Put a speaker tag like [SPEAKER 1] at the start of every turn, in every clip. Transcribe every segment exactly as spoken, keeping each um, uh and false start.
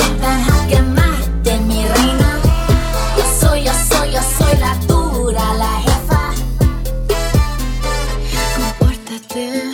[SPEAKER 1] quitan jaque mate, mi reina. Yo soy, yo soy, yo soy la dura, la jefa. Compórtate,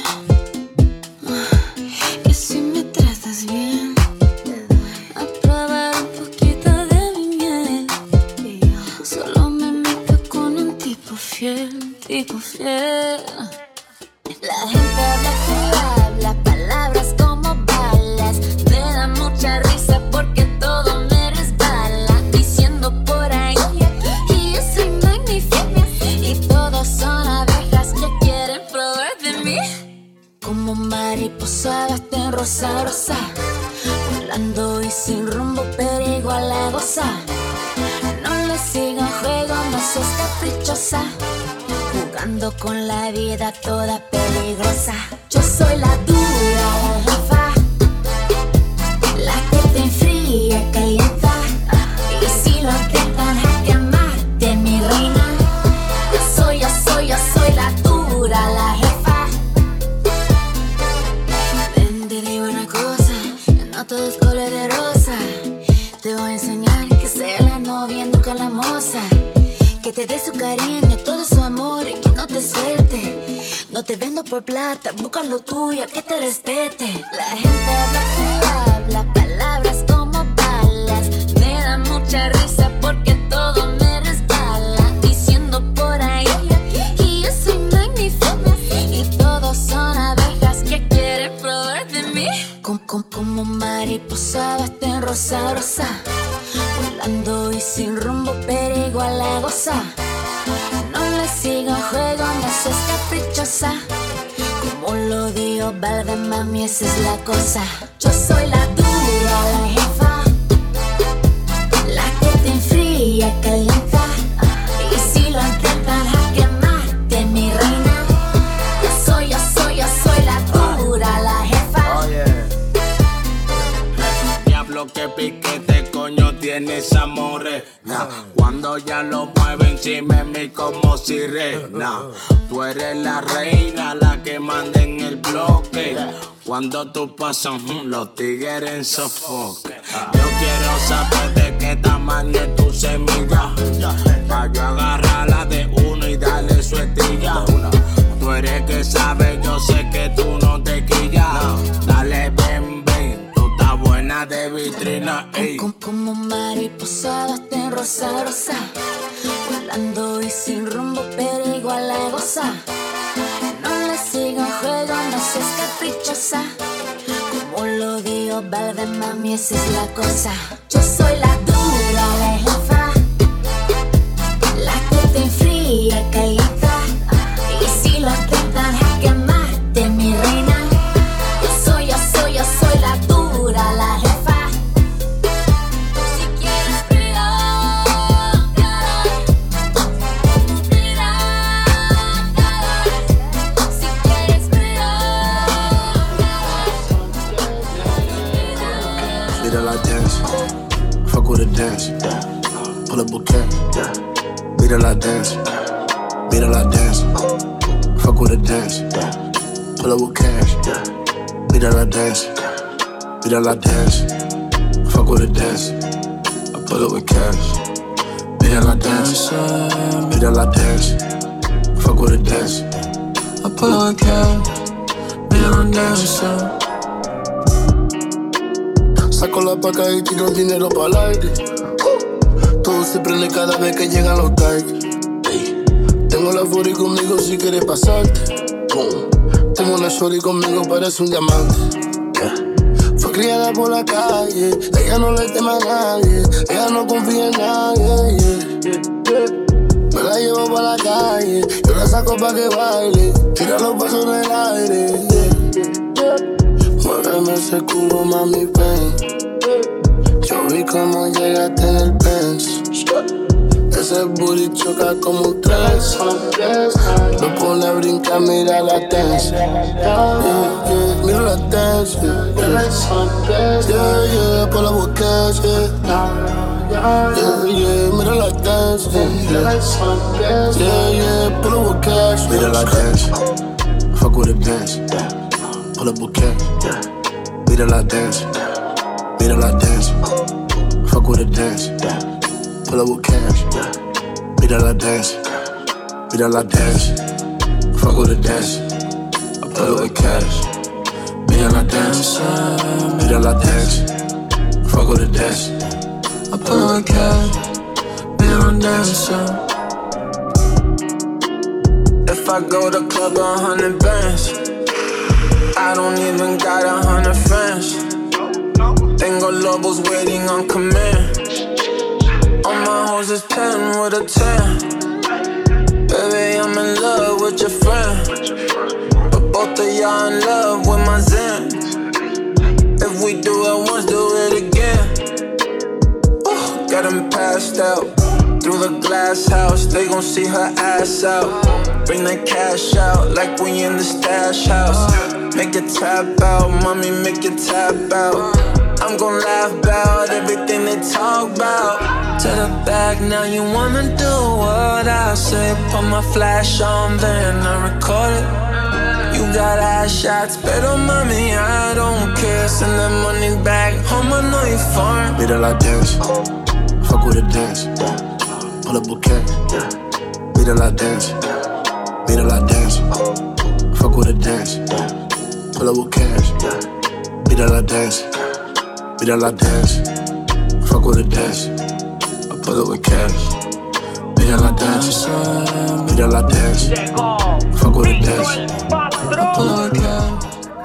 [SPEAKER 1] que si me tratas bien, a probar un poquito de mi miel. Solo me meto con un tipo fiel, tipo fiel. La gente habla que habla, palabras como balas. Me da mucha risa porque todo me resbala. Diciendo por ahí que yo soy magnífica y todos son abejas que quieren probar de mí. Como mariposadas en rosa, rosa, volando y sin rumbo pero igual la goza. No le sigan juego, no seas caprichosa, jugando con la vida toda peligrosa. Yo soy la dura, la jefa, la que te enfría, calienta. Y si lo intentan jaque mate, mi reina. Yo soy, yo soy, yo soy la dura, la jefa. Ven, te digo una cosa, no todo es color de rosa. Te voy a enseñar que sea la novia con la moza, que te dé su cariño, todo su amor y que no te suelte. No te vendo por plata, busca lo tuyo, que te respete. La gente habla que habla, palabras como balas. Me da mucha risa porque todo me resbala. Diciendo por ahí que yo soy magnífica y todos son abejas que quieren probar de mí. Como, como, como mariposadas en rosa, rosa, volando y sin rumbo pero igual la goza. No le sigan juego, no seas caprichosa, como lo digo Valde, mami, esa es la cosa. Yo soy la dura, la jefa, la que te enfría, calienta. Y si lo intentan jaque mate, mi reina. Yo soy, yo soy, yo soy la dura, la jefa.
[SPEAKER 2] Oye, diablo que piquete, coño, tienes amores. Nah. Cuando ya lo mueven, encima en mí como si reina. Tú eres la reina, la que manda en el bloque. Cuando tú pasas, los tigres en sofoque. Yo quiero saber de qué tamaño es tu semilla, pa' yo agarrarla de uno y darle su estilla. Tú eres que sabes, yo sé que tú no te quillas. Dale, ven, ven, tú estás buena de vitrina, ey.
[SPEAKER 1] Como, como mariposadas en rosa, rosa, volando y sin rumbo pero igual la goza. No le sigan juego, no seas caprichosa, como lo digo Valde, mami, esa es la cosa. Yo soy la dura, la jefa, la que te enfría, calienta. Y si lo intentan jaque mate, mi reina. Yo soy, yo soy, yo soy la dura, la jefa.
[SPEAKER 3] With a dance, pull up bouquet, beat her like dance, beat her like dance, fuck with a dance, pull up with cash, beat her like dance, beat her like dance, fuck with a dance, I pull up with cash, beat her like dance, beat her like dance, fuck with a dance, I pull up with cash, beat her like dance. Saco la paca y tiro dinero pa'l aire. Todo se prende cada vez que llegan los targets. Tengo la furia conmigo si quieres pasarte. Tengo una shorty conmigo, parece un diamante. Fue criada por la calle, ella no le teme a nadie, ella no confía en nadie. Me la llevo pa' la calle, yo la saco pa' que baile, tira los pasos en el aire. Muéveme ese culo, mami, ven. Yo vi cómo llegaste en el Benz. Ese booty choca como un tres. Lo pone a brincar, mira la dance. Yeah, yeah, mira la dance. Yeah, yeah, yeah, por la boca, yeah. Yeah, yeah, mira la dance. Yeah, yeah, yeah, por la boca, mira la dance. Fuck with a dance. Pull up bouquet, beat her like dance, Mira la dance, fuck with a dance. Pull up with cash. Mira la dance, mira la dance. Fuck with a dance. I pull up with cash. Mira la dance, mira la dance. Fuck with a dance. I pull up with cash. Mira la dance.
[SPEAKER 2] If I go to club a hundred bands, I don't even got a hundred friends. Tengo lobos waiting on command. All my hoes is ten with a ten. Baby, I'm in love with your friend, but both of y'all in love with my zen. If we do it once, do it again. Ooh, got them passed out. Through the glass house, they gon' see her ass out. Bring the cash out like we in the stash house. Make it tap out, mommy, make it tap out. I'm gon' laugh about everything they talk about. To the back, now you wanna do what I say. Put my flash on, then I record it. You got ass shots, pero mommy, I don't care. Send that money back home, I know you foreign.
[SPEAKER 3] Mira la dance, fuck with a dance. Pull up bouquet, mira la dance, mira la dance. Fuck with a dance, pull up with cash. Mira la dance, mira la dance. Fuck with a dance, I pull up with cash. Mira la dance, mira la dance. Fuck with a dance, I pull up with cash.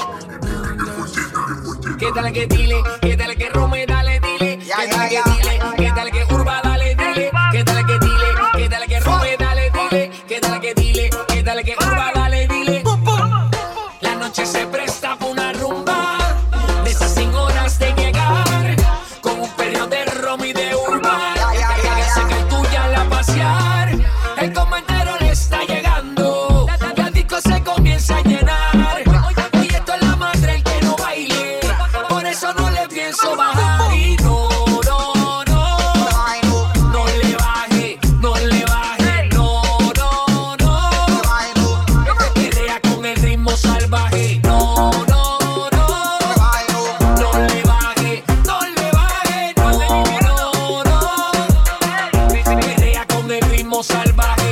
[SPEAKER 4] ¿Qué tal que dile? ¿Qué tal que Rome? Dale, dile. ¿Qué tal que dile? ¿Qué tal que Urba? Dale, dile. ¿Qué tal que dile? ¿Qué tal que Rome? Dale, dile. ¿Qué tal que dile? ¿Qué tal que Urba? Dale, dile. La noche se presta pa' una rumba de esas sin horas de llegar, con un perreo de Rome y de Urba. Que saca el tuya a pasear. El comentario le está llegando. La disco se comienza a llenar. Y esto es la madre el que no baile. Por eso no le pienso bajar. Y no, no, no. No le baje, no le baje. No, no, no. Perrea con el ritmo salvaje. No, no, no. No le baje, no le baje. No, no, no. Perrea con el ritmo salvaje.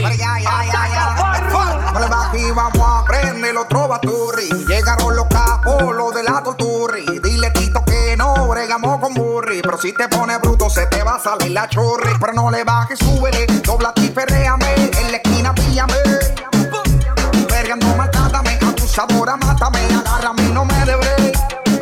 [SPEAKER 5] No le bajes y vamos a prender otro baturri. Llegaron los capos, los de la torturri. Dile Tito que no bregamos con burri. Pero si te pones bruto se te va a salir la chorri. Pero no le bajes, súbele, dobla y perréame. En la esquina píllame. Perreando maltrátame, abusadora mátame. Agárrame y no me debre.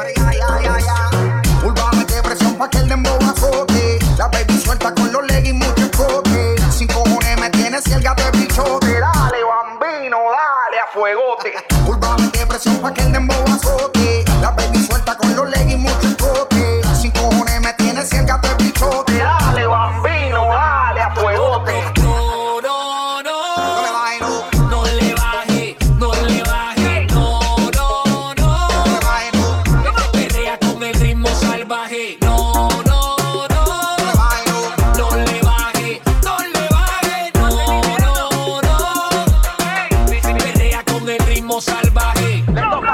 [SPEAKER 5] Urba mete presión pa' que el dembow azote. La baby suelta con los leggings mucho escote. Sin cojones me tienes y el gato es bichote. Dale bambino, dale a fuegote. Urba mete presión pa' que el dembow azote. La baby suelta con los leggings mucho escote. Sin cojones me tienes y el gato es bichote. Dale bambino, dale a fuegote.
[SPEAKER 4] No, no, no.
[SPEAKER 5] No le bajes, no.
[SPEAKER 4] No le baje, no le baje. No, no, no.
[SPEAKER 5] No le bajes, no.
[SPEAKER 4] Perrea con el ritmo salvaje. No, no, no.
[SPEAKER 5] No le bajes, no.
[SPEAKER 4] No le baje, no le baje. No, no, no. Perrea con el ritmo salvaje.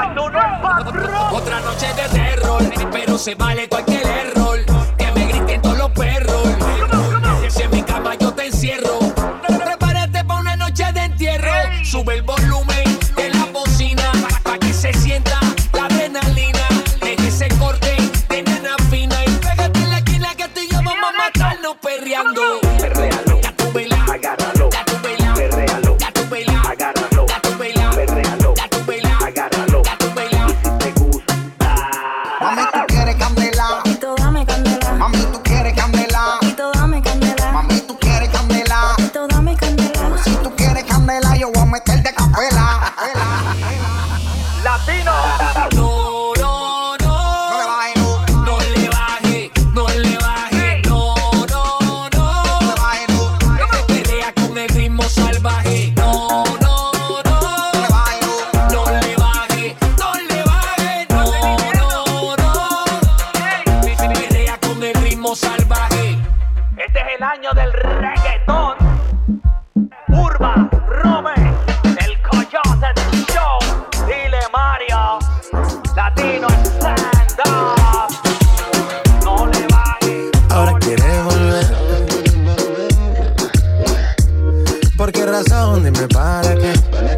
[SPEAKER 4] Otra noche de terror, pero se vale cualquier error. Que me griten todos los perros. Si en mi cama yo te encierro, prepárate pa' una noche de entierro. Sube el volumen de la bocina pa' que se sienta la adrenalina. Deje ese corte de nena fina y pégate en la esquina que tú y yo vamos a matarnos perreando.
[SPEAKER 6] Perréalo,
[SPEAKER 4] Gatubela,
[SPEAKER 6] agárralo,
[SPEAKER 4] gatubela,
[SPEAKER 6] perréalo,
[SPEAKER 4] gatubela,
[SPEAKER 6] agárralo,
[SPEAKER 4] gatubela,
[SPEAKER 6] perréalo,
[SPEAKER 4] gatubela,
[SPEAKER 6] agárralo.
[SPEAKER 4] gatubela.
[SPEAKER 6] Y si te gusta,
[SPEAKER 5] Mami, tú quieres candela.
[SPEAKER 1] Tito, dame candela.
[SPEAKER 5] Mami, tú quieres candela.
[SPEAKER 1] Tito, dame candela.
[SPEAKER 5] Mami, tú quieres candela.
[SPEAKER 1] Tito, dame candela.
[SPEAKER 5] Si tú quieres candela, yo voy a meterte capela.
[SPEAKER 6] latino.
[SPEAKER 4] No, no, no.
[SPEAKER 5] No le bajes, no.
[SPEAKER 4] No le baje, no le baje. No, no, no.
[SPEAKER 5] No le bajes, no.
[SPEAKER 4] Perrea con el ritmo salvaje. No, no, no.
[SPEAKER 5] No le bajes, no.
[SPEAKER 4] No le baje, no le baje. No, no, no. Perrea con el ritmo salvaje.
[SPEAKER 6] Este es el año del reggaetón. Urba, Rome, el Coyote Show. Dile Mario, latino stand up.
[SPEAKER 7] quieres volver. ¿Por qué razón? Dime para qué.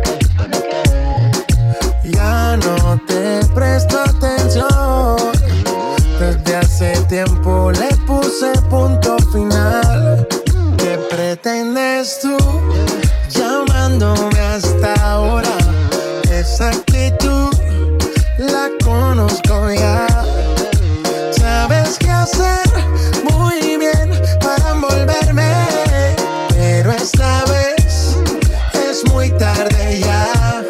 [SPEAKER 7] Ya no te presto atención. Desde hace tiempo le puse punto final. ¿Qué pretendes tú llamándome hasta ahora? Esa actitud la conozco ya. Sabes qué hacer muy bien para envolverme, pero esta vez es muy tarde ya.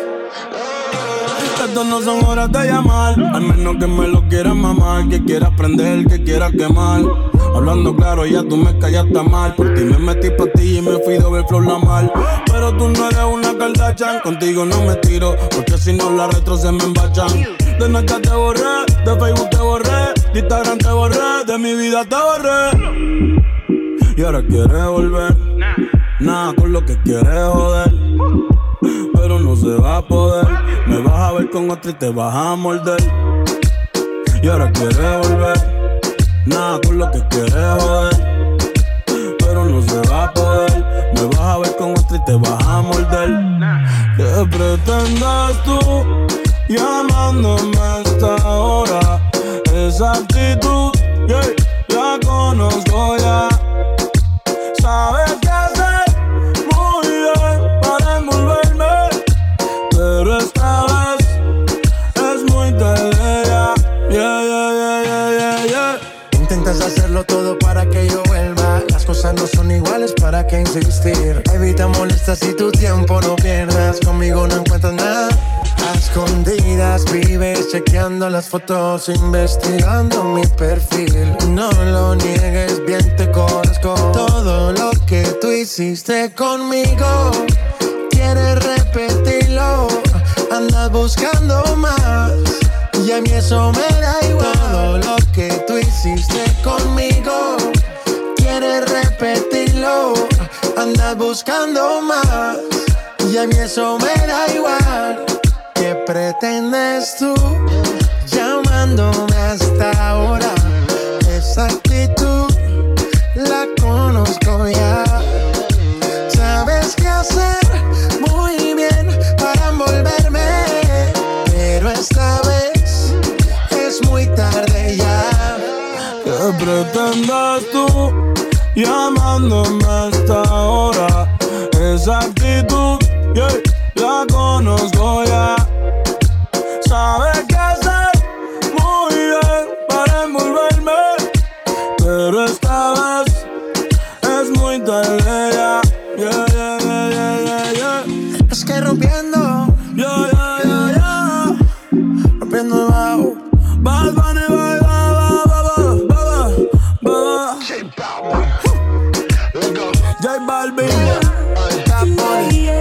[SPEAKER 2] Estas no son horas de llamar, al menos que me lo quieras mamar, que quieras prender, que quieras quemar. Hablando claro, ya tú me callaste mal. Por ti me metí pa' ti y me fui de ver flor la mal. Pero tú no eres una Kardashian, contigo no me tiro, porque si no la retro se me embachan. De Snapchat te borré, de Facebook te borré, de Instagram te borré, de mi vida te borré. Y ahora quieres volver, nada con lo que quieres joder, pero no se va a poder. Me vas a ver con otra y te vas a morder. Y ahora quieres volver, nada con lo que quieres joder, pero no se va a poder. Me vas a ver con otra y te vas a morder. ¿Qué pretendes tú llamándome a esta hora? Esa actitud, yeah, la conozco ya. Sabes qué hacer muy bien para envolverme, pero esta vez es muy tarde ya. Yeah, yeah, yeah, yeah, yeah, yeah.
[SPEAKER 7] Intentas hacerlo todo para que yo vuelva. Las cosas no son iguales, ¿para qué insistir? Evita molestas y tu tiempo no pierdas. Conmigo no encuentras nada. A escondidas vives chequeando las fotos, investigando mi perfil. No lo niegues, bien te conozco. Todo lo que tú hiciste conmigo, quieres repetirlo. Andas buscando más y a mí eso me da igual. Todo lo que tú hiciste conmigo, quieres repetirlo. Andas buscando más y a mí eso me da igual. ¿Qué pretendes tú llamándome hasta ahora? Esa actitud la conozco ya. Sabes qué hacer muy bien para envolverme, pero esta vez es muy tarde ya.
[SPEAKER 2] ¿Qué pretendes tú llamándome hasta ahora? Esa actitud, yeah, la conozco ya. Sabes qué hacer muy bien para envolverme, pero esta vez es muy tarde ya. Yeah, yeah, yeah, yeah, yeah, yeah.
[SPEAKER 7] Es que rompiendo,
[SPEAKER 2] yeah, yeah, yeah, yeah.
[SPEAKER 7] rompiendo el bajo.
[SPEAKER 2] Bad Bunny, bye, bye, bye, bye, bye, bye.
[SPEAKER 3] J Balvin. Let's go.
[SPEAKER 2] J Balvin.
[SPEAKER 7] Bad Bunny.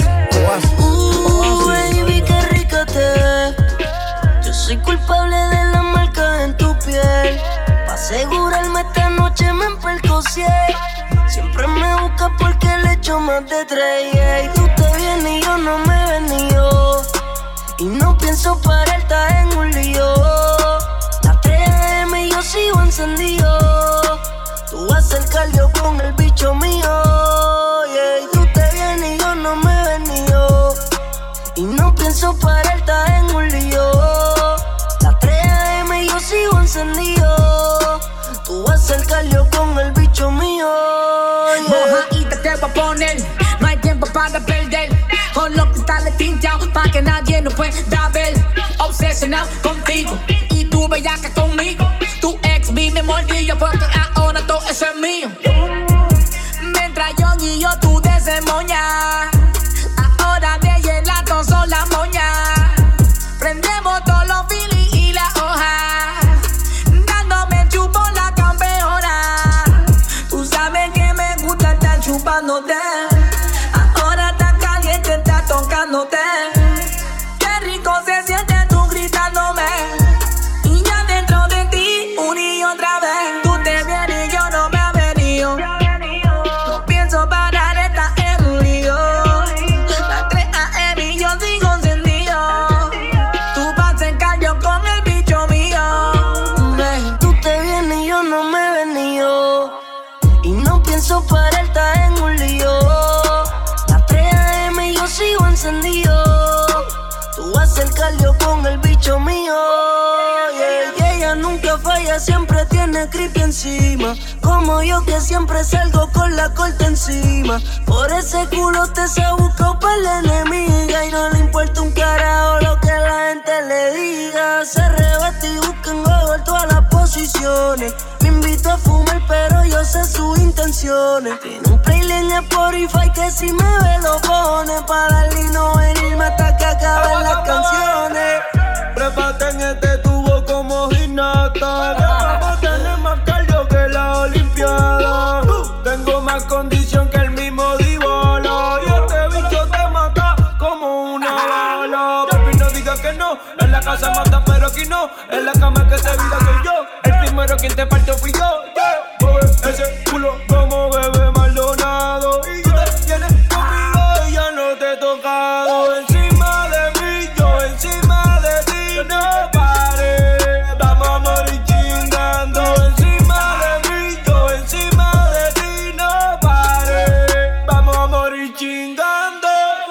[SPEAKER 1] Uh, baby, qué rica te ves. Yo soy culpable de la marca en tu piel. Pa' asegurarme esta noche me empercocié. Siempre me buscas porque le echo más de tres. Yeah. Tú te vienes y yo no me ves ni yo. Y no pienso parar, estás en un lío. Las tres a eme y yo sigo encendido. Tú vas a hacer cardio con el bicho mío. Yeah. Tú te vienes y yo no me ves ni yo. Y no pienso parar, estás en un lío. Las tres a eme y yo sigo encendido. Tú vas a hacer cardio con el bicho mío. Yeah.
[SPEAKER 4] Mojadita te voy a poner, no hay tiempo para perder. Con los cristales tinteados pa' que nadie nos pueda ver. Obsesionado contigo y tú bellaca conmigo. Tu ex vive mordido porque ahora todo eso es mío. Mientras yo y yo tú desemoñas. Ahora de gelato son las moñas. Prendemos todos los filis y la hoja. Dándome chupo la campeona. Tú sabes que me gusta estar chupándote. Ahora está caliente, está tocándote. Qué rico se siente tú gritándome. Y ya dentro de ti, una y otra vez. Tú te vienes y yo no me ha venido. No pienso parar, está en un lío. Las tres a eme y yo sigo encendido. Tú vas a hacer cardio con el bicho mío.
[SPEAKER 1] Tú te vienes y yo no me he venido.
[SPEAKER 8] pienso pararte en un lío. Las tres a eme y yo sigo encendido. Tú vas el cardio con el bicho mío. Yeah, yeah, ella nunca falla, siempre tiene creepy encima. Como yo que siempre salgo con la corte encima. Por ese culo te se ha buscado para la enemiga. Y no le importa un carajo lo que la gente le diga. Se rebate y busca en Google todas las posiciones. Me invito a fumar pero yo sé sus intenciones. Tiene un playlist en Spotify que si me ve lo pone. Pa' darle y no venirme hasta que acaben las canciones.
[SPEAKER 9] Prepárate en este tubo como gimnasta. Vamos a tener más cardio que la olimpiada. Tengo más condición que el mismo Dybala. Y este bicho te mata como una bala. Papi, no digas que no. En la casa mata pero aquí no. En la cama que se vida soy yo. El primero quien te partió fui yo. Yeah. Mueve ese culo como bebé Maldonado. Y tú te vienes conmigo y ya no te he tocado. Encima de mí, yo encima de ti. No pares, vamos a morir chingando. Encima de mí, yo encima de ti. No pares, vamos a morir chingando.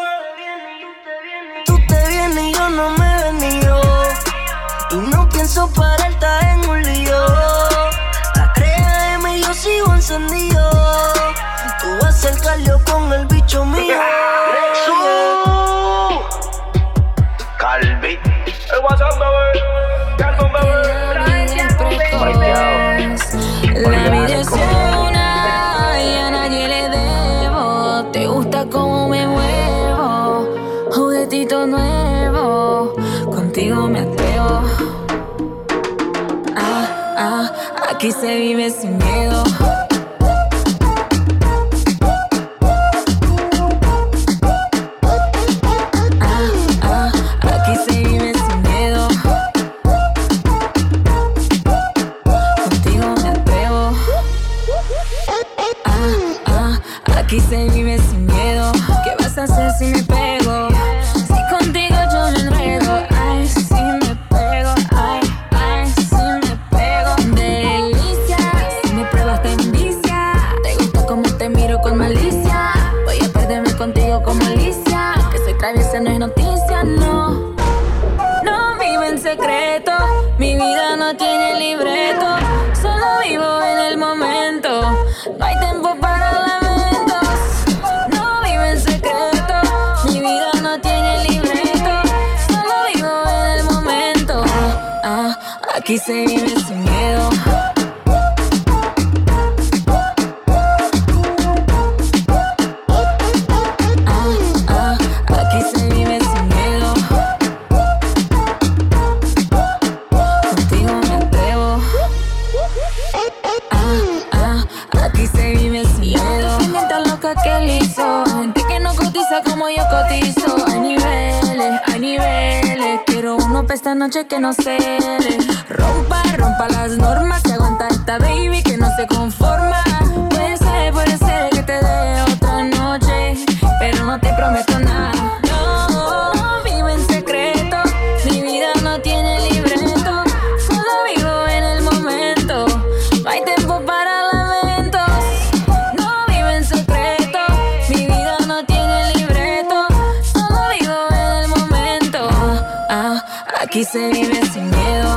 [SPEAKER 8] Tú te vienes y yo no me he venido. Y no pienso pararte en un lío. Las tres a eme y yo sigo encendido. Tú vas el cardio con el bicho mío.
[SPEAKER 6] Calvi.
[SPEAKER 9] El WhatsApp, bebé. Calvin, bebé.
[SPEAKER 1] La vida es una y a nadie le debo. Te gusta cómo me muevo, juguetito nuevo, contigo me atrevo. Ah, ah, aquí se vive sin miedo. Aquí se vive sin miedo. ¿Qué vas a hacer si me pego? Si contigo yo me enredo. Ay, si me pego. Ay, ay, si me pego. Delicia, si me pruebas te envicia. Te gusta como te miro con malicia. Voy a perderme contigo como Alicia. Que soy traviesa no es noticia, no. No vivo en secreto. Mi vida no tiene libreto. Solo vivo en el momento. No hay tiempo para la aquí se vive sin miedo. Ah, ah, aquí se vive sin miedo. Contigo me atrevo. Ah, ah, aquí se vive sin miedo. Gente loca que le hizo. Gente que no cotiza como yo cotizo. Hay niveles, hay niveles. Quiero uno para esta noche que no cede. Rompa, rompa las normas. Se aguanta esta baby que no se conforma. Puede ser, puede ser que te dé otra noche, pero no te prometo nada. No, vivo en secreto. Mi vida no tiene libreto. Solo vivo en el momento. No hay tiempo para lamentos. No vivo en secreto. Mi vida no tiene libreto. Solo vivo en el momento. Ah, aquí se vive sin miedo.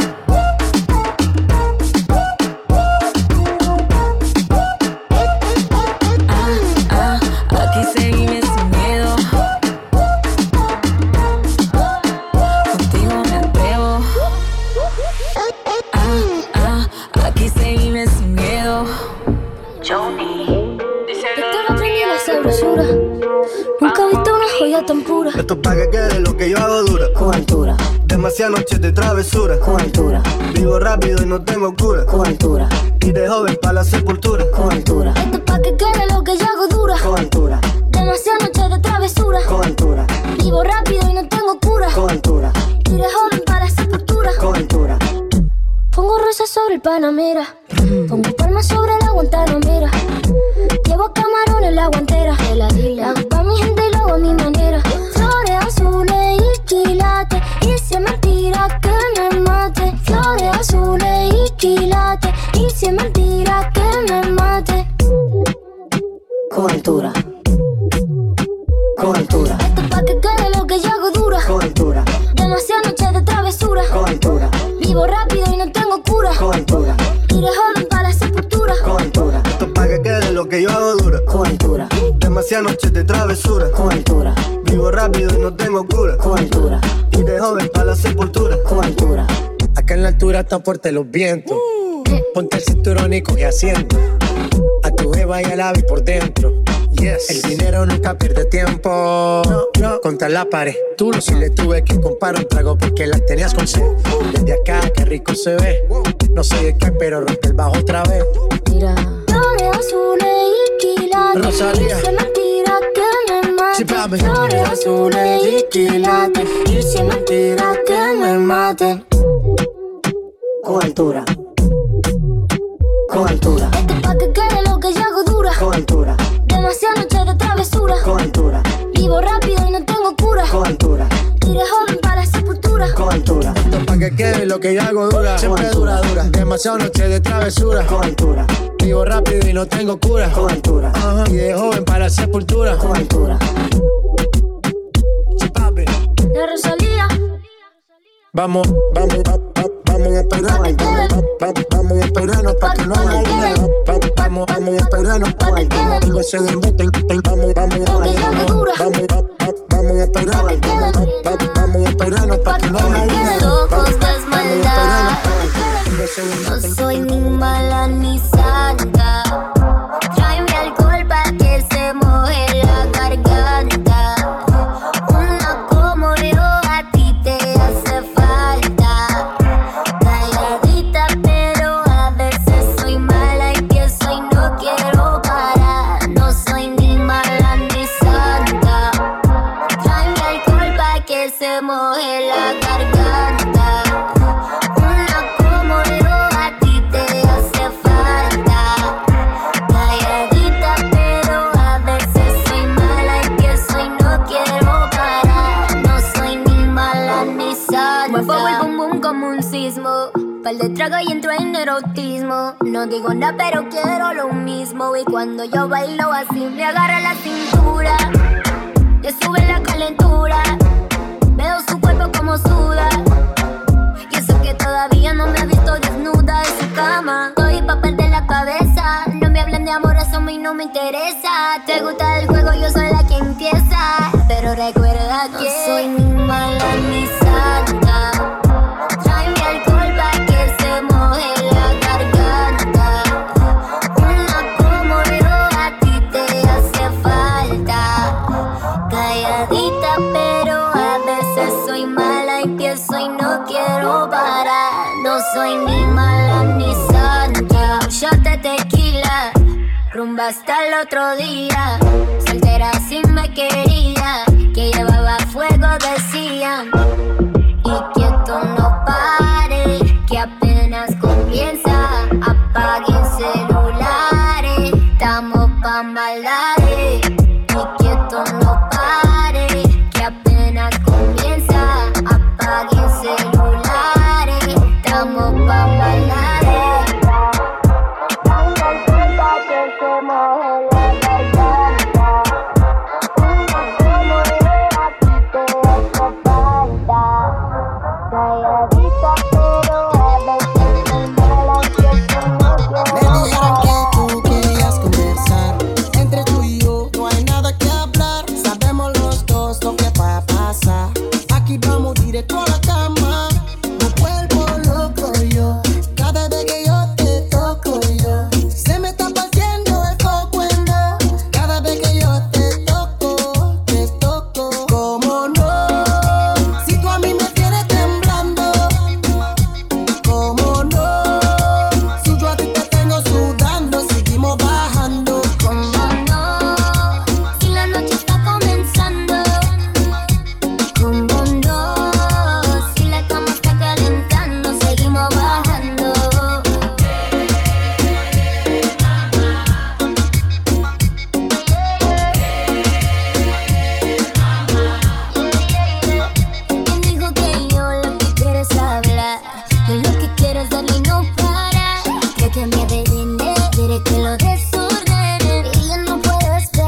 [SPEAKER 10] Nunca he visto una joya tan pura.
[SPEAKER 11] Esto es pa' que quede lo que yo hago dura.
[SPEAKER 10] Con altura.
[SPEAKER 11] Demasiadas noches de travesura.
[SPEAKER 10] Con altura.
[SPEAKER 11] Vivo rápido y no tengo cura.
[SPEAKER 10] Con altura.
[SPEAKER 11] Y de joven pa' la sepultura.
[SPEAKER 10] Con altura. Esto es pa' que quede lo que yo hago dura.
[SPEAKER 11] Con altura.
[SPEAKER 10] Demasiadas noches de travesura.
[SPEAKER 11] Con altura.
[SPEAKER 10] Vivo rápido y no tengo cura.
[SPEAKER 11] Con altura.
[SPEAKER 10] Y de joven pa' la sepultura.
[SPEAKER 11] Con altura.
[SPEAKER 10] Pongo rosas sobre el Panamera. Pongo palmas sobre la Guantanamera. Llevo camarones en la guantera. La hago pa' mi gente y lo hago a mi manera. Flores azules y quilates. Y si es mentira que me mate. Flores azules y quilates. Y si es mentira que me mate. con altura. Con altura. Esto es pa' que quede lo que yo hago dura.
[SPEAKER 11] Con altura.
[SPEAKER 10] Demasiadas noches de travesura.
[SPEAKER 11] Con altura.
[SPEAKER 10] Vivo rápido y no tengo cura.
[SPEAKER 11] Con altura.
[SPEAKER 10] Iré joven para la sepultura.
[SPEAKER 11] Con altura. Esto es pa' que quede lo que yo hago dura.
[SPEAKER 10] Con altura.
[SPEAKER 11] Demasiadas noches de travesura.
[SPEAKER 10] Con altura.
[SPEAKER 11] Vivo rápido y no tengo cura.
[SPEAKER 10] Con altura.
[SPEAKER 11] Iré joven para la sepultura.
[SPEAKER 10] Con altura.
[SPEAKER 7] Acá en la altura están fuertes los vientos. Ponte el cinturón y coge asiento. A tu jeva y al ave por dentro. Yes. El dinero nunca pierde tiempo. No, no. Contra la pared. Tú no, si le tuve que comprar un trago porque las tenías con sed. Desde acá, qué rico se ve. No sé de qué, pero rompe el bajo otra vez.
[SPEAKER 10] Mira, flores azules y quilates.
[SPEAKER 7] Rosalía.
[SPEAKER 10] Dice mentira que me mate.
[SPEAKER 7] Sí, papi.
[SPEAKER 10] Flores azules y quilates. Dice mentira que me mate.
[SPEAKER 11] Con altura. Con altura.
[SPEAKER 10] Esto es pa' que quede lo que yo hago dura.
[SPEAKER 11] Con altura.
[SPEAKER 10] Demasiadas noches de travesura.
[SPEAKER 11] Con altura.
[SPEAKER 10] Vivo rápido y no tengo cura.
[SPEAKER 11] Con altura.
[SPEAKER 10] Iré joven para la sepultura.
[SPEAKER 11] Con altura.
[SPEAKER 7] Esto es pa' que quede lo que yo hago dura. Siempre dura, dura. Demasiadas noches de travesura.
[SPEAKER 11] Con altura.
[SPEAKER 7] Vivo rápido y no tengo cura.
[SPEAKER 11] Con altura.
[SPEAKER 7] Ajá. Y de joven para la sepultura.
[SPEAKER 11] Con altura.
[SPEAKER 7] Sí, papi.
[SPEAKER 10] La Rosalía.
[SPEAKER 7] Vamos, vamos, va- va- vamos a esperar. Va- Vamos a esperarnos pa' que no haya idea. Va- Vamos, vamos a esperarnos pa' que no tengo ese dembote. Vamos, vamos, vamos, vamos, vamos, va- vamos a esperar. Va- va- Vamos a esperarnos pa' que no haya idea.
[SPEAKER 10] Tus ojos de
[SPEAKER 7] Vamos a
[SPEAKER 10] maldad.
[SPEAKER 7] esperarnos pa' que tengo ese
[SPEAKER 10] No
[SPEAKER 7] dembote.
[SPEAKER 10] soy ni mala ni santa. Tráeme alcohol pa' que se moje la garganta. Una como yo a ti te hace falta. Calladita pero a veces soy mala y pienso y no quiero parar. No soy ni mala ni santa. Tráeme alcohol pa' que se moje la garganta. Una como yo a ti te hace falta. Calladita pero a veces soy mala y pienso y no quiero parar. No soy ni mala ni santa. Muevo el bum bum como un sismo. Par de trago y entro en erotismo. No digo nada pero quiero lo mismo. Y cuando yo bailo así me agarra la cintura. Le sube la calentura. Veo su cuerpo como suda. Y eso que todavía no me ha visto desnuda en su cama. Estoy pa' perder la cabeza. No me hablen de amor, eso a mí no me interesa. Te gusta el juego, yo soy la que empieza. Pero recuerda que no soy ni mala ni santa. Tráeme alcohol pa' que se moje la garganta. Una como yo a ti te hace falta. Calladita pero a veces soy mala y pienso y no quiero parar. No soy ni mala ni santa. Un shot de tequila, rumba hasta el otro día. Soltera si me quería, que llevaba fuego decían. Y que esto no pare, que apenas comienza. Apaguen celulares, estamos pa' maldades. Y que esto no pare, que apenas comienza. Apaguen celulares, estamos pa' maldades. Que se moje la garganta. Una como yo a ti te hace falta. Calladita pero a veces soy mala y pienso y no quiero
[SPEAKER 12] Me dijeron que tú querías conversar. Entre tú y yo no hay nada que hablar. Sabemos los dos lo que va a pasar. Aquí vamos directo a la cama. Me vuelvo loco yo. Cada vez que yo te toco yo. Se me está partiendo el foco en dos. Cada vez que yo te toco, te toco. ¿Cómo no? Si tú a mí me tienes temblando. ¿Cómo no? Si yo a ti te tengo sudando, seguimos bajando.
[SPEAKER 10] ¿Cómo no? Si la noche está comenzando. ¿Cómo no? Si la cama está calentando, seguimos bajando. ¿Quién dijo que yo lo que quiero es hablar? Que lo que quiero es darle y no parar. Creo que me envenené, diré que lo desordene. Y ya no puedo esperar.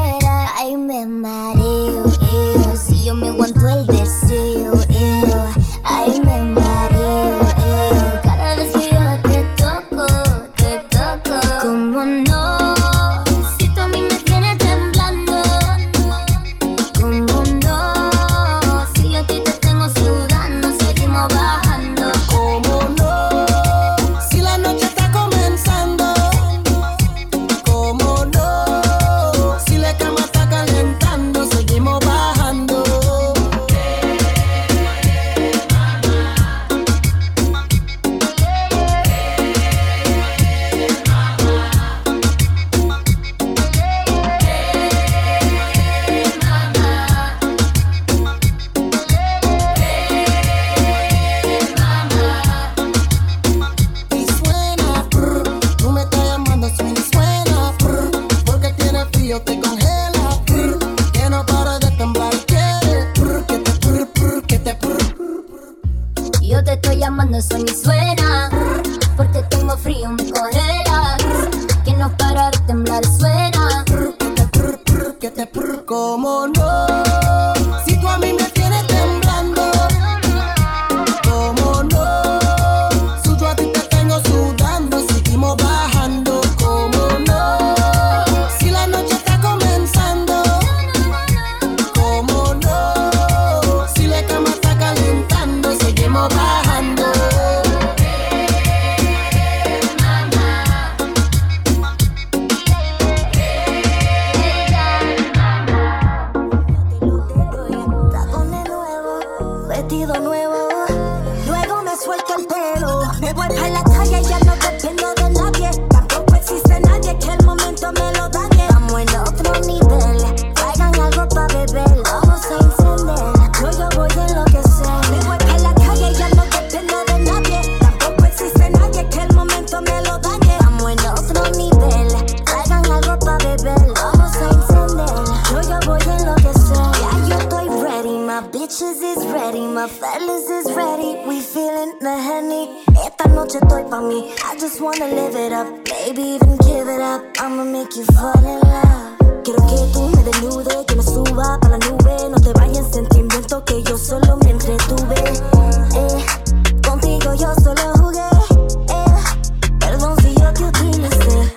[SPEAKER 12] que te prr, como no. Si tú a mí me tienes temblando, como no. Si yo a ti te tengo sudando, seguimos bajando, como no. Si la noche está comenzando, como no. Si la cama está calentando, seguimos bajando.
[SPEAKER 8] Vestido nuevo, luego me suelto el pelo. Me voy pa' la calle y ya no dependo de nadie. Tampoco existe nadie que el momento me lo dañe. Estamos en otro nivel, traigan algo pa' beber. Vamos a encender, yo yo voy a enloquecer. Me voy pa' la calle y ya no dependo de nadie. Tampoco existe nadie que el momento me lo dañe. Estamos en otro nivel, traigan algo pa' beber. Vamos a encender, yo yo voy a enloquecer. Ya yo estoy ready, my bitches is ready, my fellas is ready. We feeling the Henny. Esta noche estoy pa' mí. I just wanna live it up, maybe even give it up. I'ma make you fall in love. Quiero que tú me desnudes, que me suba pa' la nube. No te vayas en sentimiento que yo solo me entretuve. Eh, contigo yo solo jugué. Eh, perdón si yo te utilicé.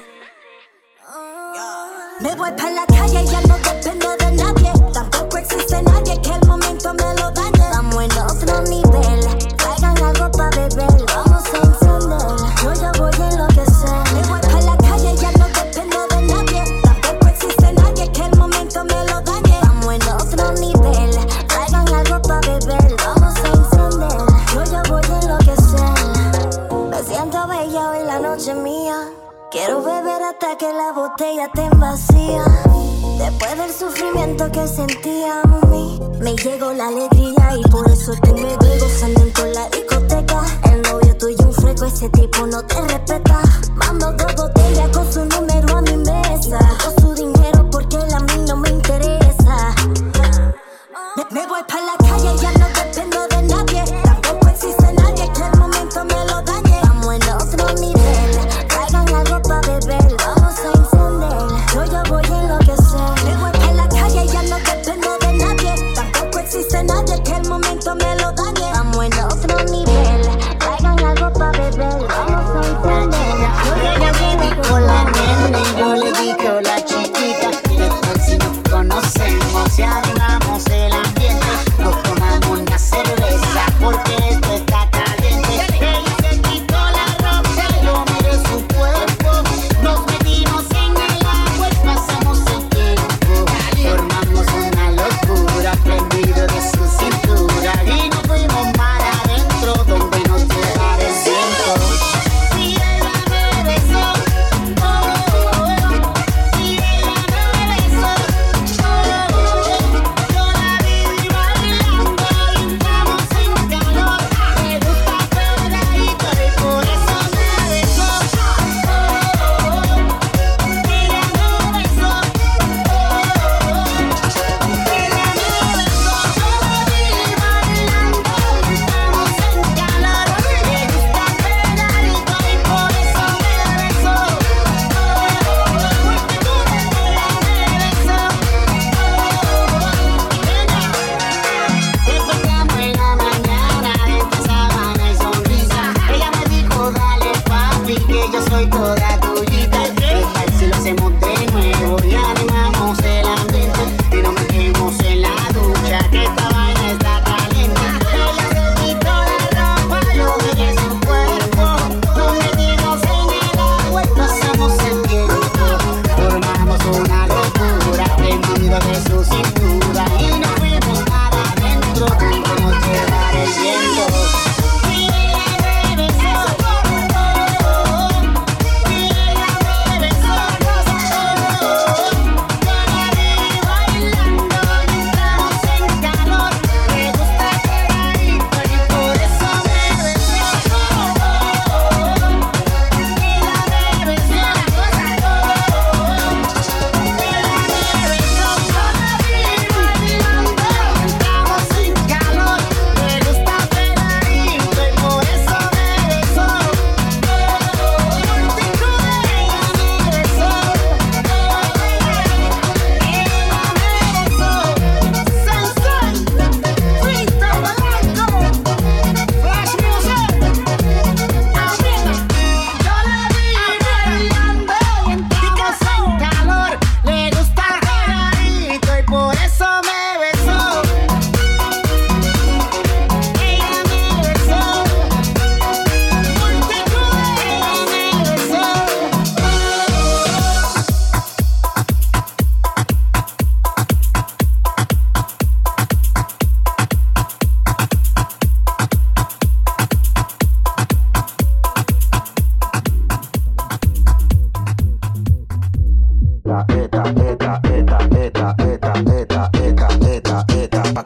[SPEAKER 8] Me voy pa' la calle y ya no dependo de nadie. Tampoco existe nadie que el momento me lo dañe. Estamos en otro nivel, traigan algo pa' beber. Vamos a encender, yo ya voy a enloquecer. Me voy pa' la calle y ya no dependo de nadie. Tampoco existe nadie que el momento me lo dañe. Estamos en otro nivel, traigan algo pa' beber. Vamos a encender, yo ya voy a enloquecer. Me siento bella hoy, la noche es mía. Quiero beber hasta que la botella esté vacía. Después del sufrimiento que sentía, mami, me llegó la alegría y por eso te me veo gozando en toda la discoteca. El novio tuyo un freco, ese tipo no te respeta. Mando dos botellas con su número a mi mesa. Con su dinero porque él a mí no me interesa. Me, me voy pa' la calle y ya no dependo de nadie. Tampoco existe nadie que el momento me lo dañe. Estamos en otro nivel, traigan algo pa' beber. Vamos a encender, yo ya voy a enloquecer. Me voy pa' la calle y ya no dependo de nadie. Tampoco existe nadie que el momento me lo dañe. Estamos en otro nivel, traigan algo pa' beber. Vamos a encender, yo ya voy a enloquecer.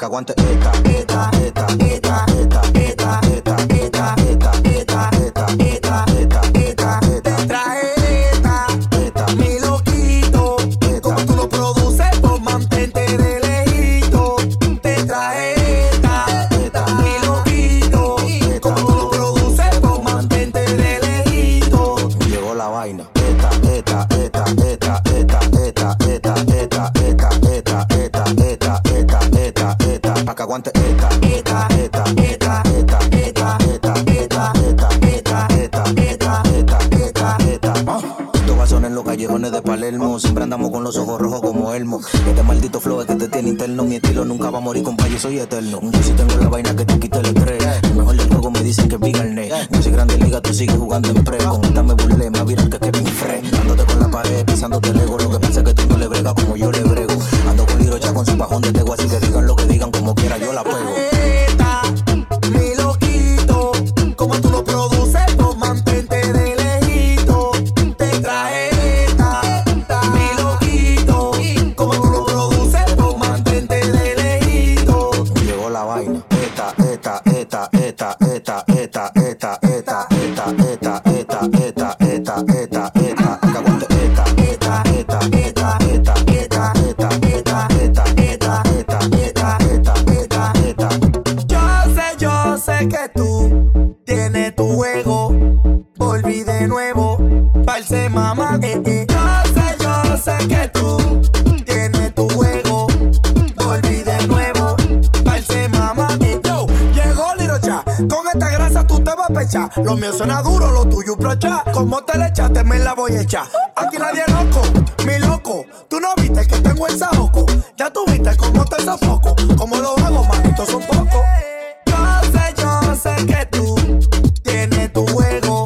[SPEAKER 13] aguante esta, esta, esta, esta, esta, esta, esta, esta, esta, esta, esta, esta, esta, esta, esta.
[SPEAKER 5] Trae esta, esta, mi loquito. Como tú lo produces, pues mantente de lejito. Te trae esta, esta, mi loquito. Como tú lo produces, pues mantente de lejito.
[SPEAKER 13] Llegó la vaina. Esta, esta, esta, esta, esta, esta, esta, esta, esta, esta, esta, esta, esta, esta, esta, pa' que aguante esta, esta, esta, esta, esta, esta, esta, esta, esta, esta, esta, esta, esta, esta. Estos vasones en los callejones de Palermo, siempre andamos con los ojos rojos como Elmo. Este maldito flow es que te tiene interno, mi estilo nunca va a morir, compa, yo soy eterno. Yo si tengo la vaina que te quita el estrés, el mejor del juego me dicen que es Big Arnett. Yo soy grande liga, tú sigues jugando en pre, con esta me burlé, más viral que Kevin Frey. Dándote con la pared, pisándote el ego, lo que pasa es que tú no le bregas como yo le brego. Ando con Lirocha con su bajón de tego, así que digan lo que digan, como quiera yo la pego.
[SPEAKER 5] Esta, mi loquito, como tú lo produces, pues mantente de lejito. Te trae esta, mi loquito, como tú lo produces, pues mantente de lejito.
[SPEAKER 13] Llegó la vaina. Esta, esta, esta, esta, esta, esta, esta, esta, esta, esta, esta, esta, esta, esta, esta, que aguante esta, esta, esta, esta, esta, esta, esta, esta, esta, esta, esta, esta, esta, esta.
[SPEAKER 5] Yo sé, yo sé que tú tienes tu juego. Volví de nuevo, parce mamá, eh, eh. Yo sé, yo sé que tú tienes tu juego. Volví de nuevo, parce mamá, eh. Yo, llegó Lirocha, con esta grasa tú te vas a pechar. Lo mío suena duro, lo tuyo brocha. Como te le echaste, me la voy a echar. Aquí nadie es loco, mi loco. Tú no viste que tengo el saoco. Ya tú viste cómo te sofoco. Como lo hago, manito, son pocos. Yo sé, yo sé que tú tienes tu juego.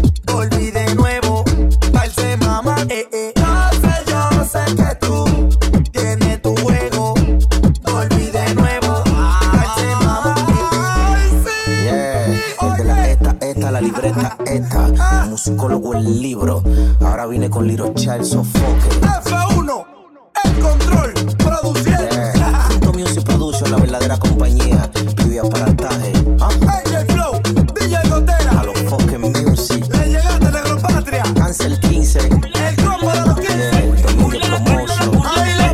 [SPEAKER 5] Volví de nuevo, parce mamá, eh, eh. Yo sé, yo sé que tú tienes tu juego. Volví de nuevo, parce mamá, eh, eh.
[SPEAKER 13] Yeah, el de la esta, esta, la libreta, esta. El musicólogo, el libro. Ahora vine con Lirocha, el sofoque.
[SPEAKER 5] F uno, el control, produciendo.
[SPEAKER 13] Yeah. Punto Music Production, la verdadera compañía. Pide aparataje. Ah.
[SPEAKER 5] Angel Flow, D J Gotera.
[SPEAKER 13] A los fucking music.
[SPEAKER 5] Le llegaste, negro patria.
[SPEAKER 13] Cancel quince.
[SPEAKER 5] El combo de los quince.
[SPEAKER 13] Yeah, Domingo Promotion.
[SPEAKER 5] Ahí la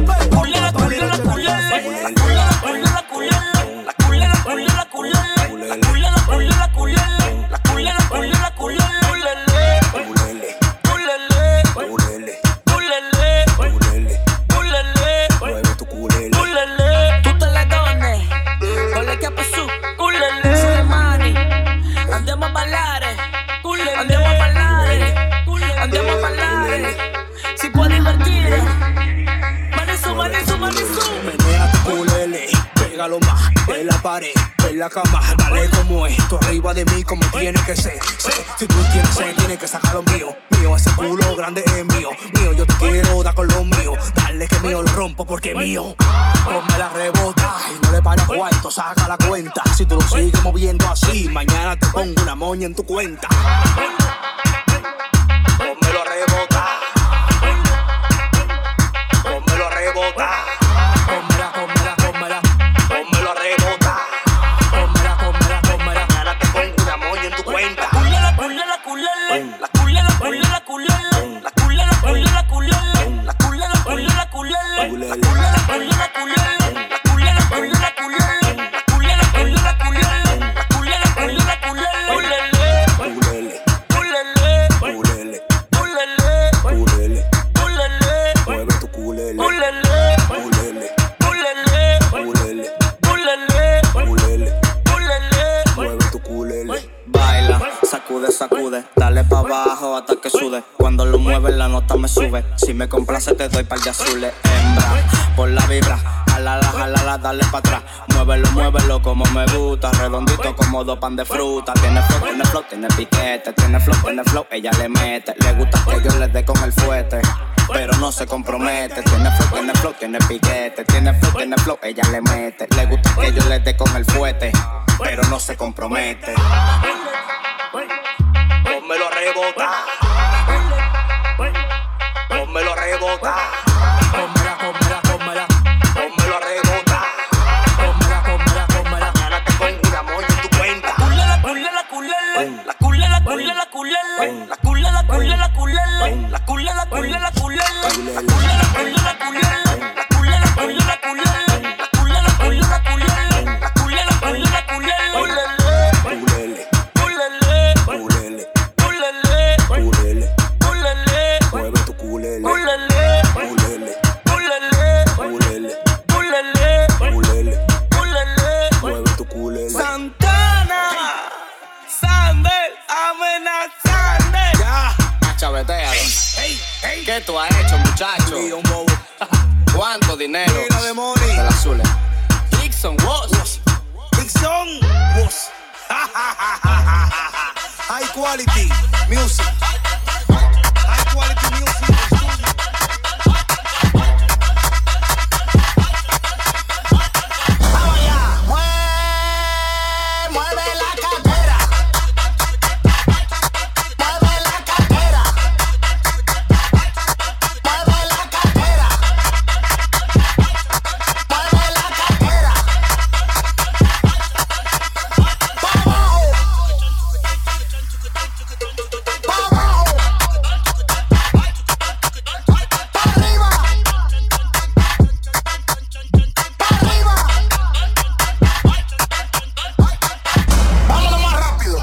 [SPEAKER 5] pe-
[SPEAKER 4] Tú te la dones, con la que pasó, Sulemani. Andemos a bailar, andemos a bailar, andemos a bailar. Si puedo invertir, manizo, manizo, manizo.
[SPEAKER 2] Menea tu culele, pégalo más de la pared, en la cama, dale como es. Tú arriba de mí como tiene que ser. Sé, si tú tienes sed, tienes que sacar lo mío. Mío, ese culo grande es mío. Mío, yo te quiero dar con lo mío. Dale que mío lo rompo porque es mío. Ponme la rebota y no le pares cuarto, saca la cuenta. Si tú lo sigues moviendo así, mañana te pongo una moña en tu cuenta. Pónmelo a rebotar. Pónmelo a rebotar. Pónmela, pónmela, pónmela. Pónmelo a rebotar. Pónmela, pónmela, pónmela. Mañana te pongo una moña en tu cuenta.
[SPEAKER 4] Culela, culela, culela. La culela, culela, culela. La culela, culela, culela. La culela, culela, culela. La culela, culela, culela. La culela, culela, culela. La culela, culela, culela. La culela, culela, culela.
[SPEAKER 2] Culele,
[SPEAKER 4] Culele,
[SPEAKER 2] culele,
[SPEAKER 4] culele,
[SPEAKER 2] culele.
[SPEAKER 4] culele,
[SPEAKER 2] Mueve tu culele.
[SPEAKER 4] culele,
[SPEAKER 2] Culele,
[SPEAKER 4] culele,
[SPEAKER 2] culele,
[SPEAKER 4] culele,
[SPEAKER 2] culele.
[SPEAKER 4] culele.
[SPEAKER 2] Mueve tu culele.
[SPEAKER 14] Baila, sacude, sacude, dale pa' abajo hasta que sude. Cuando lo mueves la nota me sube. Si me complace te doy par de azules. Hembra, por la vibra, jalala, jalala, dale pa' atrás. Muévelo, muévelo como me gusta. Redondito como dos pan de fruta. Tiene flow, tiene flow, tiene piquete. Tiene flow, tiene flow, ella le mete. Le gusta que yo le dé con el fuete, pero no se compromete. Tiene flow, tiene flow, tiene piquete. Tiene flow, tiene flow, ella le mete. Le gusta que yo le dé con el fuete, pero no se compromete.
[SPEAKER 2] Pónmelo a rebotar. Pónmelo a rebotar. Pónmela, pónmela, pónmela. Pónmelo a rebotar. Pónmela,
[SPEAKER 8] Ulele,
[SPEAKER 2] Ulele,
[SPEAKER 8] ulele,
[SPEAKER 2] ulele,
[SPEAKER 8] ulele,
[SPEAKER 2] ulele.
[SPEAKER 8] ulele.
[SPEAKER 2] Mueve tu culele.
[SPEAKER 8] Santana, Sander, amenazante.
[SPEAKER 2] Ya, chavetea. ¿Qué tú has hecho, muchacho?
[SPEAKER 5] un bobo.
[SPEAKER 2] ¿Cuánto dinero?
[SPEAKER 5] Mira de money.
[SPEAKER 2] Del azul. Dixon, Woz.
[SPEAKER 5] Dixon, Woz. High quality music. High quality music.
[SPEAKER 2] Vamos allá. Mueve, mueve la cadera. Mueve la cadera. Mueve la cadera. Mueve la cadera. Pa' abajo. Pa' abajo. Pa' arriba. Pa' arriba. Vámonos más rápido.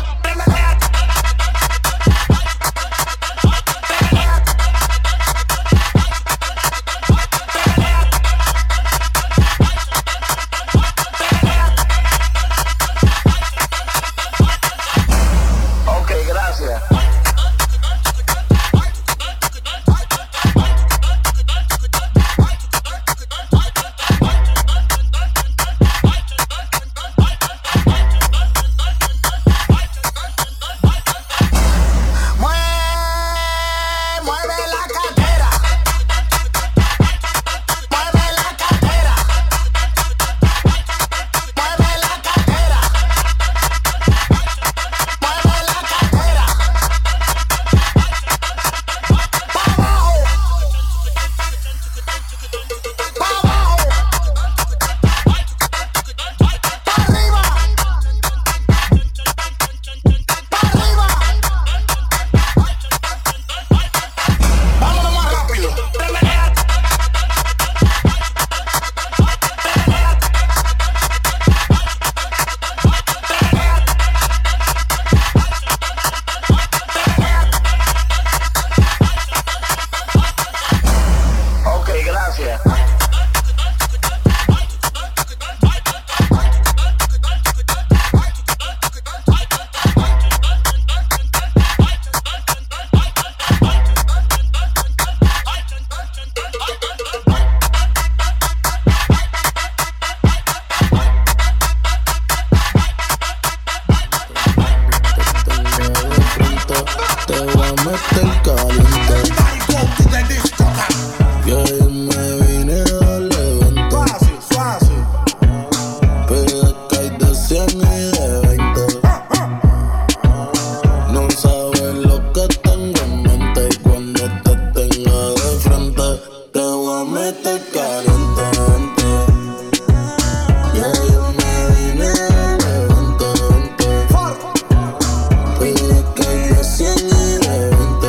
[SPEAKER 2] Ok, gracias. Mueve, mueve la cadera. Mueve la cadera. Mueve la cadera. Mueve la cadera. Pa' abajo. Pa' abajo. Pa' arriba. Pa' arriba. Vámonos más rápido. Ok, gracias.
[SPEAKER 3] Te voy a meter caliente. Yo me vine al evento. Pero es que hay de cien y de veinte. No sabes lo que tengo en mente. Y cuando te tenga de frente, te voy a meter caliente. Ya yo me vine al evento. Pero es que hay de cien y de veinte.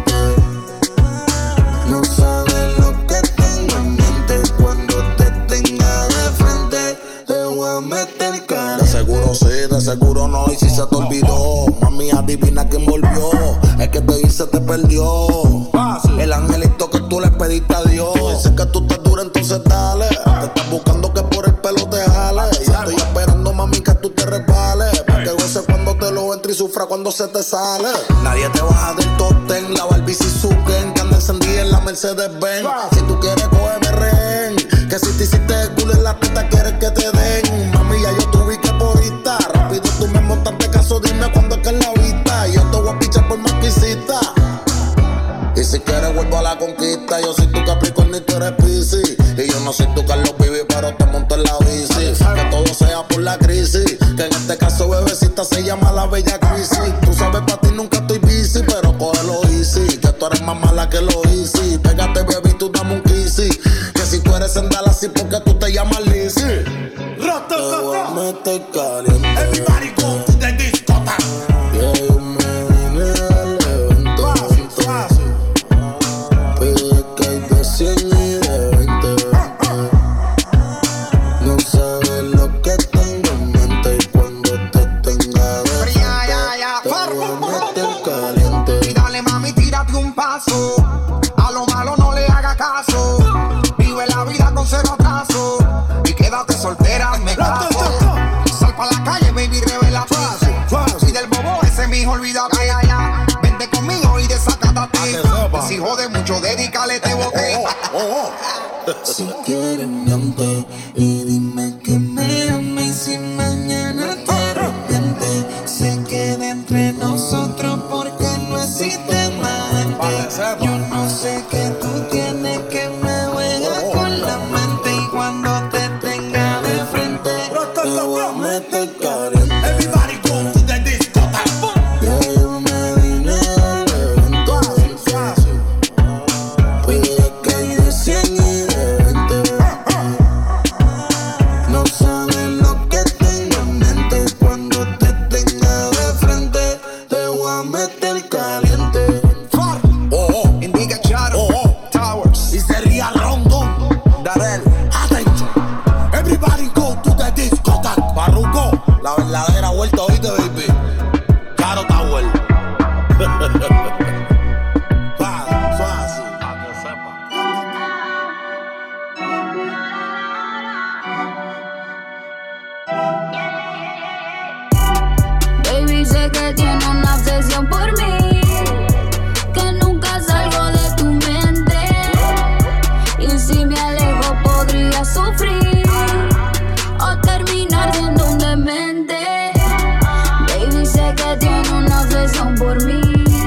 [SPEAKER 3] No sabes lo que tengo en mente. Cuando te tenga de frente, te voy a meter cara. De seguro sí, de seguro no. Y si se te olvidó, mami, adivina quién volvió. Es que te hice, te perdió. El angelito que tú le pediste a Dios. Dice que tú estás dura, entonces dale. Te estás buscando que por el pelo te jale. Y estoy esperando, mami, que tú te resbales. Porque goce cuando te lo entre y sufra cuando se te sale. Nadie te baja del top ten. La Barbie Suzuki que anda encendida en la Mercedes-Benz. Si tú quieres, cógeme rehén. Que si te hiciste el culo en la pista, quieres que te den. Mami, ya yo te ubiqué por ahorita. Rápido tú me montaste caso, dime cuándo es que es la vista. Y yo te voy a pichar por más que hiciste. Y si quieres vuelvo a la conquista. Yo soy tu Capricornio y tú eres Piscis. Y yo no soy tu Carlos Vivi, pero te monto en la bici. Que todo sea por la crisis. Que en este caso, bebecita, se llama la bella crisis. Tú sabes, para ti nunca estoy busy, pero cógelo easy. Que tú eres más mala que lo easy. Pégate, baby, tú dame un kissy. Que si tú eres en Dallas, sí, porque tú te llamas Lizzy. Te voy a meter caliente. Everybody go to the discotheque. Yeah, yo me vine al evento. Pero es que hay de cien y de veinte. No sabes lo que tengo en mente. Y cuando te tenga de frente, te voy a meter caliente.
[SPEAKER 5] Y dale, mami, tírate un paso. A lo malo no fracaso. Vive la vida con cero atraso. Y quédate soltera, me caso. Sal pa' la calle, baby, revélate. Si del bobo ese mijo, olvídate. Vente conmigo y desacátate. Si jode mucho, dedícale este bote.
[SPEAKER 12] Si quieres miente y dime que me amas y si mañana te arrepientes, se queda entre nosotros porque no existe más gente. Yo no sé qué tú tienes que me juegas con la mente y cuando te tenga de frente te voy a meter caliente. Everybody go to the discotheque. Ya yo me vine al evento del caso. Pide que hay de cien y de veinte. No sabes lo que tengo en mente. Cuando te tenga de frente te voy a meter caliente.
[SPEAKER 5] Oh, oh, Indica Charo, oh, oh, Towers,
[SPEAKER 2] Y sería Rondón,
[SPEAKER 5] Darel.
[SPEAKER 2] attention. Everybody go to the discotheque. Parruco, la verdadera vuelta, oíste, baby. Caro Tower. Va, suave. Pa' que sepa.
[SPEAKER 1] Baby, sé que tiene una obsesión por mí, que nunca salgo de tu mente. Y si me alejo podría sufrir o terminar siendo un demente. Baby, sé que tiene una obsesión por mí,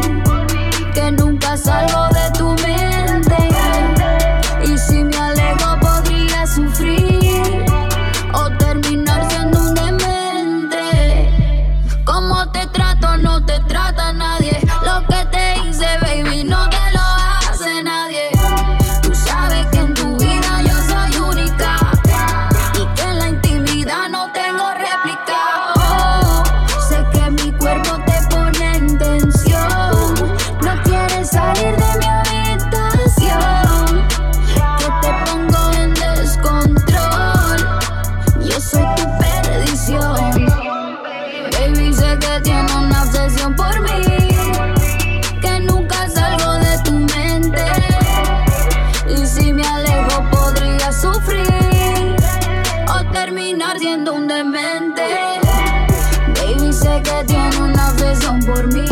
[SPEAKER 1] que nunca salgo de tu mente. Y si me alejo podría sufrir o terminar siendo un demente. Como te trato no te trata nadie. Lo que te hice, baby, no te lo hace nadie. Tú sabes que en tu vida yo soy única y que en la intimidad no tengo réplica. Oh, sé que mi cuerpo te pone en tensión. No quieres salir de mi habitación, que te pongo en descontrol. Yo soy tu perdición. Baby, sé que tiene una obsesión por mí, que nunca salgo de tu mente. Y si me alejo podría sufrir o terminar siendo un demente. Baby, sé que tiene una obsesión por mí,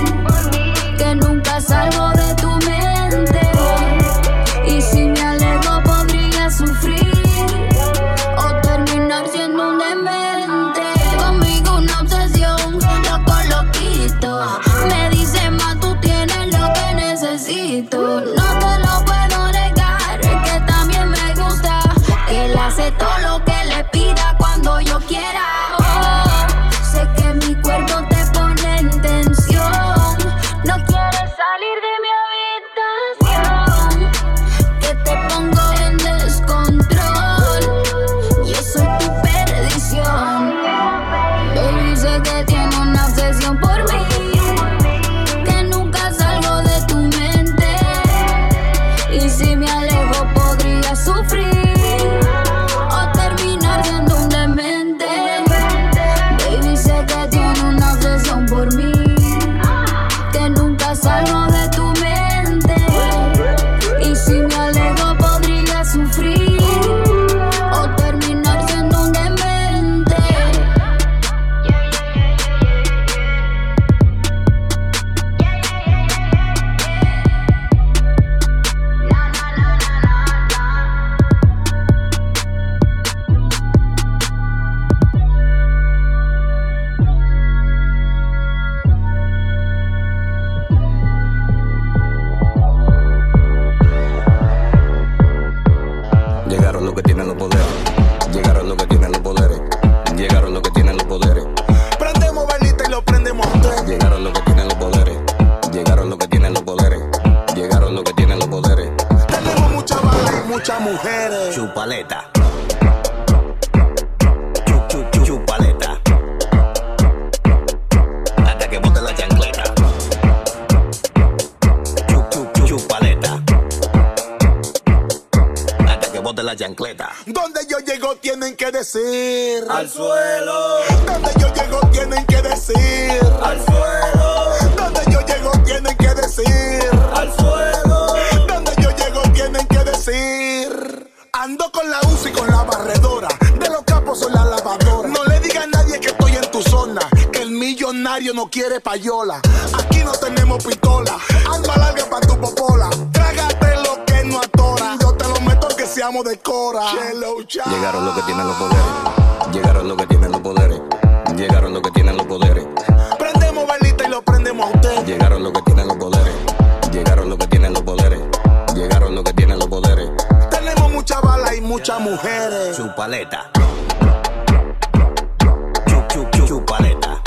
[SPEAKER 1] que nunca salgo de tu mente. Y si me alejo podría sufrir o terminar siendo un demente. Conmigo una obsesión, loco, loquito. Me dice más, tú tienes lo que necesito. No te lo puedo negar, es que también me gusta que él hace todo lo que le pida cuando yo quiera. Oh, sé que mi cuerpo te pone en tensión. No quieres salir de mi habitación, que te pongo en descontrol. Yo soy tu perdición. Baby, sé que tiene una obsesión por mí, que nunca salgo de tu mente. Y si me alejo podría sufrir o terminar siendo un demente. Baby, sé que tiene una obsesión por mí, que nunca salgo de tu mente. Y si me alejo podría sufrir o terminar siendo un demente.
[SPEAKER 15] Llegaron los que tienen los poderes. Llegaron los que tienen los poderes. Llegaron los que tienen los poderes.
[SPEAKER 2] Prendemos velita y lo prendemos a usted.
[SPEAKER 15] Llegaron los que tienen los poderes. Llegaron los que tienen los poderes. Llegaron los que tienen los poderes.
[SPEAKER 2] Tenemos muchas balas y muchas mujeres.
[SPEAKER 15] Chupaleta. Chup, chup, chup, chupaleta. Hasta que bote la chancleta. Chup, chup, chup, chupaleta. Hasta que bote la chancleta.
[SPEAKER 2] Donde yo llego tienen que decir
[SPEAKER 9] Al suelo,
[SPEAKER 2] donde yo llego tienen que decir
[SPEAKER 9] al suelo,
[SPEAKER 2] donde yo llego tienen que decir
[SPEAKER 9] al suelo,
[SPEAKER 2] donde yo llego tienen que
[SPEAKER 3] Ando con la U C I con la barredora. De los capos soy la lavadora. No le diga a nadie que estoy en tu zona, que el millonario no quiere payola. Aquí no tenemos pistola. Alma larga pa' tu popola. Trágate lo que no atora. Yo te lo meto que seamos de cora.
[SPEAKER 15] Llegaron los que tienen los poderes. Llegaron los que tienen los poderes. Llegaron los que tienen los poderes.
[SPEAKER 3] Prendemos velita y lo prendemos a usted.
[SPEAKER 15] Llegaron los que tienen los poderes. Llegaron los que tienen los poderes. Llegaron los que tienen los poderes.
[SPEAKER 3] Tenemos mucha bala y muchas mujeres.
[SPEAKER 15] Chupaleta. Chup, chup, chup, chupaleta.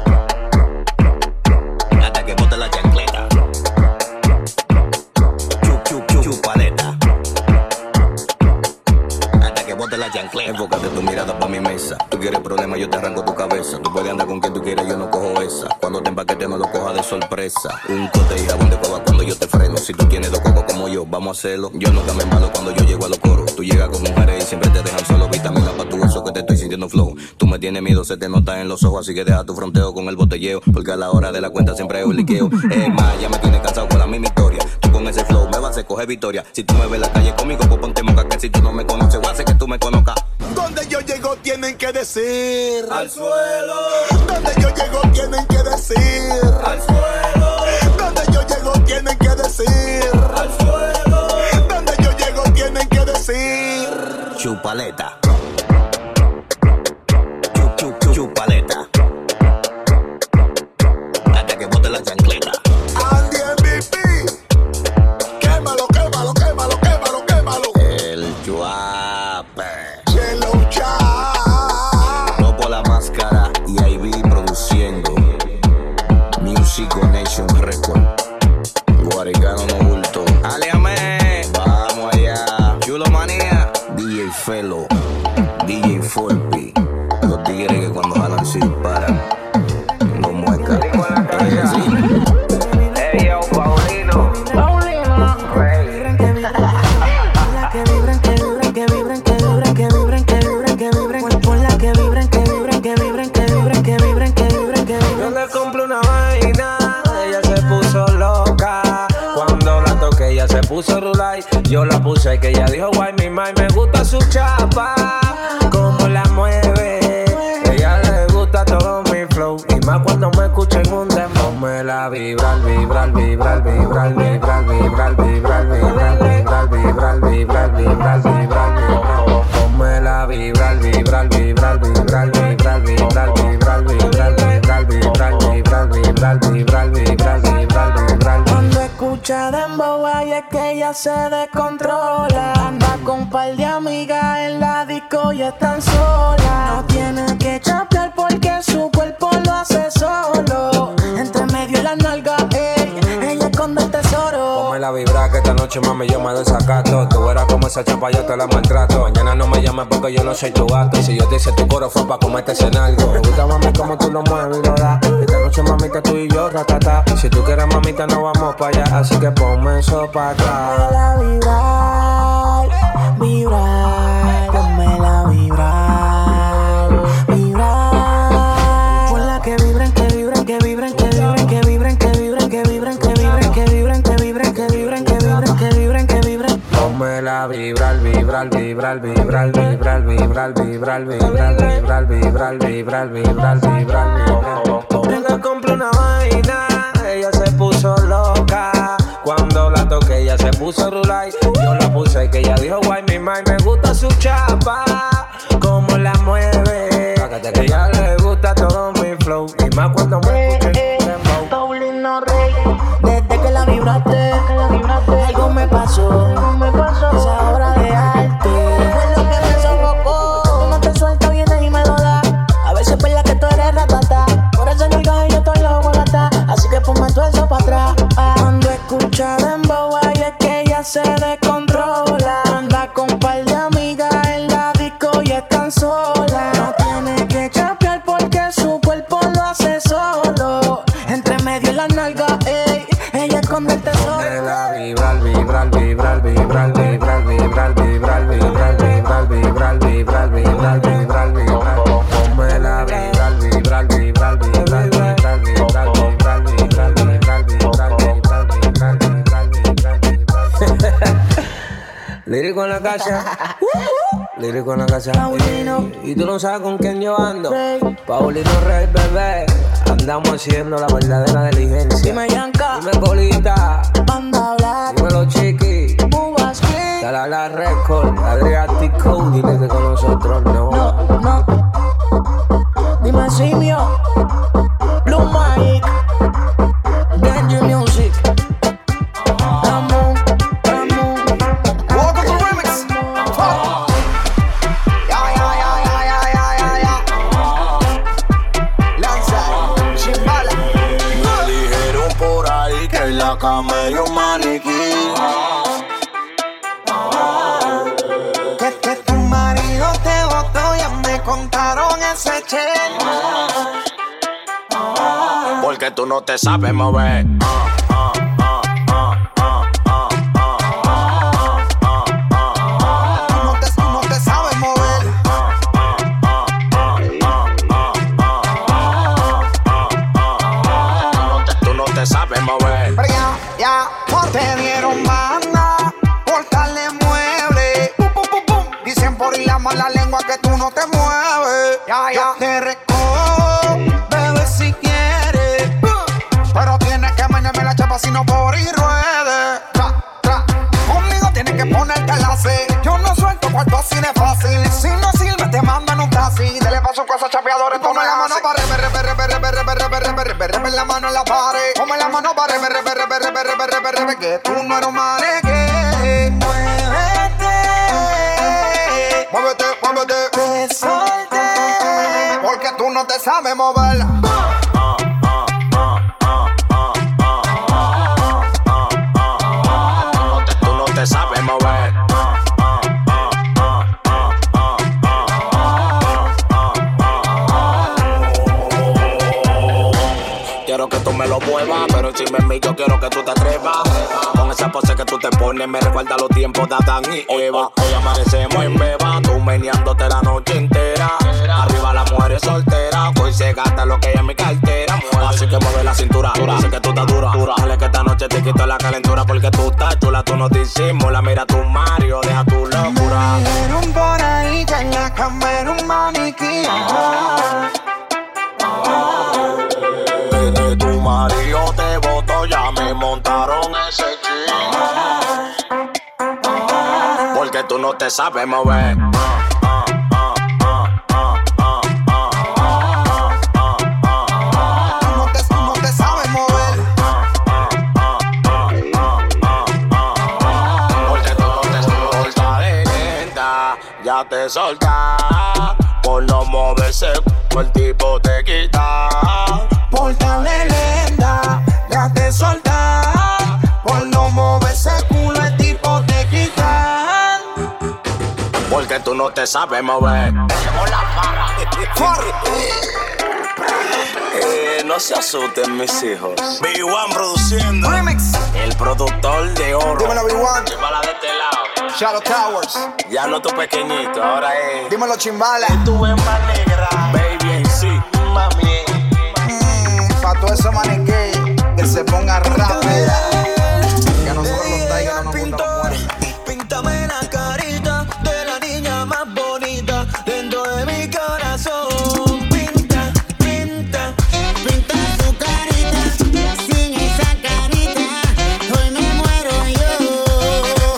[SPEAKER 15] Hasta que bote la chancleta. Chup, chup, chup, chupaleta. Hasta que bote la chancleta. Enfócate tu mirada pa' mi mesa. Tú quieres problemas, yo te arranco tu cabeza. Tú puedes andar con quien tú quieras, yo no cojo esa. Cuando te empaquete no lo cojas de sorpresa. Un cote y jabón de coba cuando yo te freno. Si tú tienes dos cocos como yo, vamos a hacerlo. Yo nunca me embalo cuando yo llego a los coros. Tú llegas con mujeres y siempre te dejan solo. Vitamina pa' tu hueso que te estoy sintiendo flow. Tú me tienes miedo, se te nota en los ojos. Así que deja tu fronteo con el botelleo. Porque a la hora de la cuenta siempre hay un liqueo. Es más, ya me tienes cansado con la misma historia. Tú con ese flow me vas a coger victoria. Si tú me ves en la calle conmigo, pues ponte moca. Que si tú no me conoces, voy a hacer que tú me conozcas.
[SPEAKER 3] Donde yo llego tienen que decir
[SPEAKER 9] al suelo.
[SPEAKER 3] Donde yo llego tienen que decir
[SPEAKER 9] al suelo.
[SPEAKER 3] Donde yo llego tienen que decir
[SPEAKER 9] al suelo.
[SPEAKER 3] Donde yo llego tienen que decir
[SPEAKER 15] chupaleta. Chup, chup, chup, chupaleta. Hasta que bote la chancleta.
[SPEAKER 3] Andy M V P. Quémalo, quémalo, quémalo, quémalo, quémalo.
[SPEAKER 15] El chuape.
[SPEAKER 3] Yellow Chat.
[SPEAKER 15] No por la máscara y I B produciendo. Music Nation Record. Guaricano no bulto. Aliame. Vamos allá. Chulo manía. D J Felo. D J Forpi. Los tigres que cuando jalan se disparan. No muecas.
[SPEAKER 6] Ey, yo, Paulino. Paulino.
[SPEAKER 8] La que vibran, que vibran, que vibran, que vibran, que vibran, que vibran, que vibran. Con la que vibran, que vibran, que vibran, que vibran, que vibran, que vibran, que vibran.
[SPEAKER 9] Yo le compré una vaina, ella se puso loca. Cuando la toqué, ella se puso rulay. Yo la puse que ella dijo, guay, mi mai, me gusta su chapa. Como la mueve, ella le gusta todo mi flow. Y más cuando me escucha en un dembow. Me la vibrar, vibrar, vibrar, vibrar, vibrar, vibrar, vibrar, vibrar, vibrar, vibrar, vibrar, vibrar, vibrar. Ponme la vibrar, vibrar, vibrar, vibrar, vibrar, vibrar, vibrar, vibrar, vibrar, vibrar, vibrar, vibrar, vibrar, vibrar, vibrar, vibrar.
[SPEAKER 8] Cuando escucha dembow, ay, es que ella se descontrola. Anda con un par de amigas en la disco y están solas. No tiene que chapear porque su cuerpo lo hace solo. Entre medio de la nalga, ey, ella esconde el tesoro.
[SPEAKER 9] Ponme la vibra que esta noche, mami, yo me desacato. Tú verás como esa chapa yo te la maltrato. Mañana no me llames porque yo no soy tu gato. Y si yo te hice tu coro fue pa' comerte en algo. Me gusta, mami, como tú lo mueves y lo das. Esta noche, mamita, tú y yo, ratata. Si tú quieres, mamita, no vamos pa' allá. Así que ponme eso pa' acá.
[SPEAKER 8] Pónmela vibrar, vibrar, pónmela vibrar, vibrar. Pon la que vibran, que vibran, que vibran, que vibran, que vibran, que vibran, que vibran, que vibran, que vibran, que vibran, que vibran, que vibran, que vibran, que vibran.
[SPEAKER 9] Pónmela vibrar, vibrar, vibrar, vibrar, vibrar, vibrar, vibrar, vibrar, vibrar, vibrar, vibrar, vibrar, vibrar. Yo le compré una vaina, ella se puso loca. Cuando la toqué, ella se puso rulay. Yo la puse que ella dijo, guay, mi mai, me gusta su chapa. Como la mueve, que ella le gusta todo mi flow. Y más cuando me escuchen dembow.
[SPEAKER 8] Paulino Rey, desde que la vibraste, algo me pasó, esa obra de arte. Fue lo que me sofocó. Tú no te sueltas, vienes y me lo das. A veces es verdad que tú eres ratata. Por eso no y yo estoy loco gata. Así que ponme todo eso para atrás. Cuando escucha dembow, ay, es que ella se descontrola. Anda con un par de amigas en la disco y están solas. No tiene que chapear porque su cuerpo lo hace solo. Entre medio de la nalga, ey, ella esconde el tesoro.
[SPEAKER 9] Pónmela vibrar, vibrar, vibrar, vibrar, vibrar, vibrar, vibrar, vibrar, vibrar, vibrar, vibrar, vibrar, vibrar, vibrar. Pónmela vibrar, vibrar, vibrar, vibrar, vibrar, vibrar, vibrar, vibrar, vibrar, vibrar, vibrar, vibrar, vibrar, vibrar.
[SPEAKER 16] Lírico en la casa. Lírico en la casa. Y, y tú no sabes con quién yo ando. Paulino Rey, bebé. Andamos haciendo la verdadera diligencia.
[SPEAKER 8] Dime Yanka.
[SPEAKER 16] Dime Colita.
[SPEAKER 8] Banda Black.
[SPEAKER 16] Dímelo Chiqui.
[SPEAKER 8] Bubas Click.
[SPEAKER 16] Dale la record. Adriático. Dile que con nosotros no.
[SPEAKER 8] No, no. Dime Simio. Blue Mike. Benji Music. Amo, amo.
[SPEAKER 5] Welcome to Remix. Fuck. Ya, ya, ya, ya, ya, ya, ya, ya. Lanza, chimbala.
[SPEAKER 2] Me dijeron por ahí que en la cama hay un maniquí.
[SPEAKER 5] Que, que tu marido te botó, ya me contaron ese chen.
[SPEAKER 2] Porque tú no te sabes mover.
[SPEAKER 5] No te, no te sabes mover.
[SPEAKER 2] Tú no te sabes mover.
[SPEAKER 5] Pero ya, ya, te dieron banda por darle mueble. Pum, pum, pum, pum. Dicen por ir la mala lengua que tú no te mueves. Ya, ya, te recojo, bebé, si quieres. Pero tienes que menearme la chapa si no por ir ruede. Tra, tra. Conmigo tienes que ponerte la C. Yo no suelto cuarto así de fácil. Si no sirve te mandan un taxi. Dele pa' su casa chapeadores. Ponme la mano para repe, repe, repe, repe, repe, repe, repe, repe, repe, la mano en la pared. Ponme la mano para repe, repe, repe, repe, repe, repe, repe, que tú no eres un maneque. Muévete, muévete, muévete. Te solté, porque tú no te sabes mover.
[SPEAKER 2] Tú no te sabes mover. Quiero que tú me lo muevas, pero encima de mí yo quiero que tú te atrevas. Con esa pose que tú te pones me recuerda los tiempos de Adán y Eva. Hoy amanecemos en beba, tú meneándote la noche entera. Arriba las mujeres solteras, hoy se gasta lo que hay en mi cartera. Así que mueve la cintura, sé que tú estás dura. Dale que esta noche te quito la calentura porque tú estás chula, tú no disimulas. Mira tu Mario, deja tu locura.
[SPEAKER 5] Me dijeron por ahí que en la cama era un maniquí.
[SPEAKER 2] Desde tu marido te botó, ya me montaron ese chip. Porque tú no te sabes mover.
[SPEAKER 5] No te, no te sabes mover.
[SPEAKER 2] Porque tú no te soltas de lenta, ya te soltas. Por no moverse, el tipo te quita.
[SPEAKER 5] Por darle lenta, ya te soltas. Por no moverse culo, el tipo te quitan.
[SPEAKER 2] Porque tú no te sabes mover. Eh, no se asusten mis hijos. B uno produciendo.
[SPEAKER 5] Remix.
[SPEAKER 2] El productor de oro.
[SPEAKER 5] Dímelo, B uno.
[SPEAKER 2] Chimbala de este lado.
[SPEAKER 5] Shadow Towers.
[SPEAKER 2] Ya no tu pequeñito, ahora es.
[SPEAKER 5] Dímelo, chimbala.
[SPEAKER 2] Tú ves más negra. Baby en sí, mami.
[SPEAKER 5] Mm, pa' todo eso maniquí, que se ponga rápida. Que a nosotros los tigers no nos gustan los buenos.
[SPEAKER 8] Píntame la carita de la niña más bonita dentro de mi corazón. Pinta, pinta,
[SPEAKER 1] Pinta tu carita, sin esa carita, hoy me muero yo.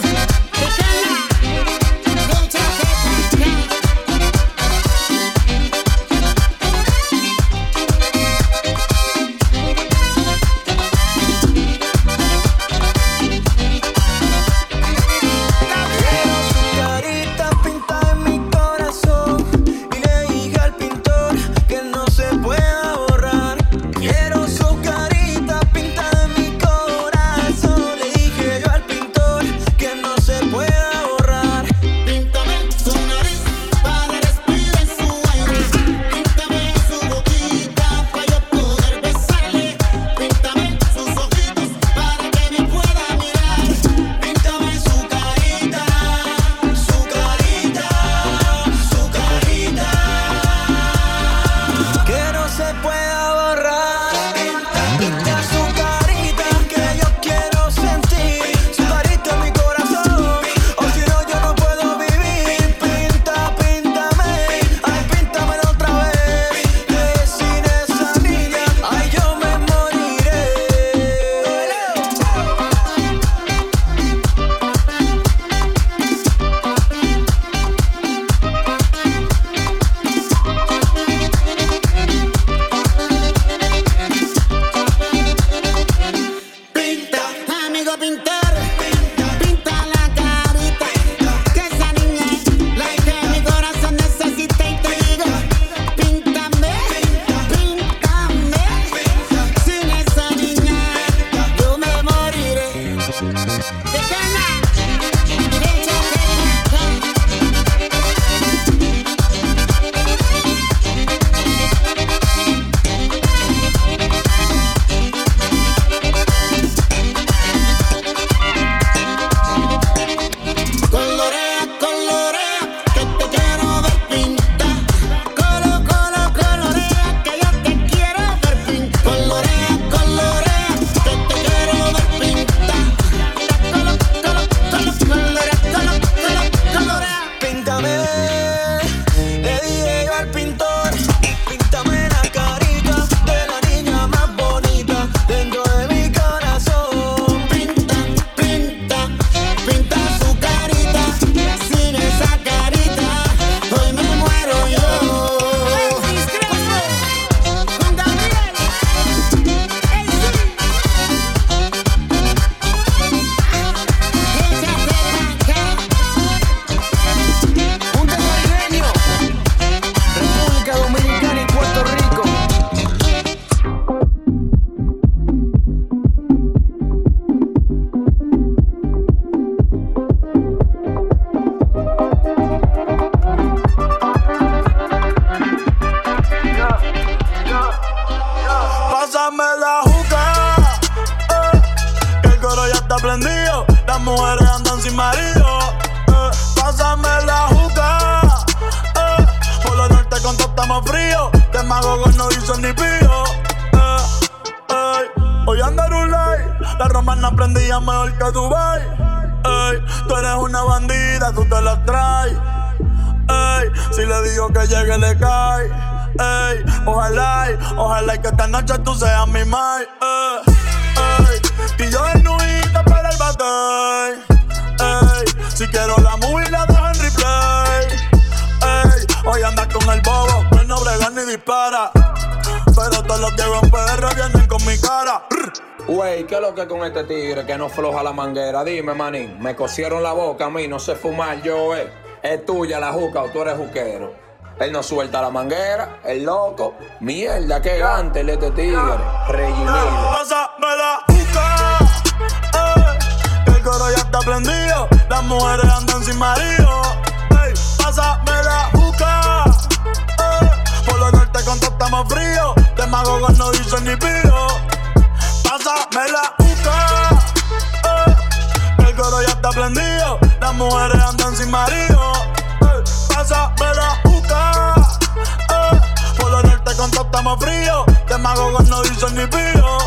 [SPEAKER 17] Demagogos no dicen ni pío. Eh, ey. Hoy anda Rulay, la romana prendía mejor que Dubai. Ey, tú eres una bandida, tú te la traes. Ey, si le digo que llegue le cae. Ey, ojalá, ojalá que esta noche tú seas mi mai. Ey, ey, y yo en nuita para el batey. Ey, si quiero la movie la dejo en replay. Ey, hoy andas con el bobo, que no brega ni dispara. Pero todos los que ven P R vienen con mi cara.
[SPEAKER 16] Wey, ¿qué es lo que con este tigre que no floja la manguera? Dime, manín, me cosieron la boca a mí, no sé fumar yo, eh. Es tuya la juca o tú eres juquero. Él no suelta la manguera, el loco. Mierda, qué gante el este tigre. Reginildo.
[SPEAKER 17] Pásame la juca, eh, que el coro ya está prendido. Las mujeres andan sin marido. Ey, pásame la juca, eh, por lo norte con todo estamos fríos. Demagogos no dicen ni pío. Pásame la juca, eh, que el coro ya está prendido. Las mujeres andan sin marido. Ey, pásame la juca, eh, por lo norte con todo estamos fríos. Demagogos no dicen ni pío.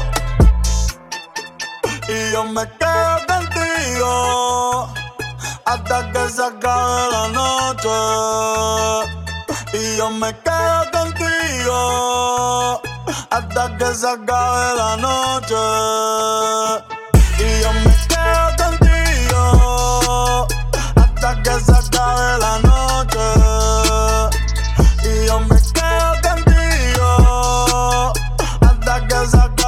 [SPEAKER 17] Y yo me quedo contigo hasta que se acabe la noche. Y yo me quedo contigo hasta que se acabe la noche. Y yo me quedo contigo hasta que se acabe la noche. Y yo me quedo contigo hasta que se acabe.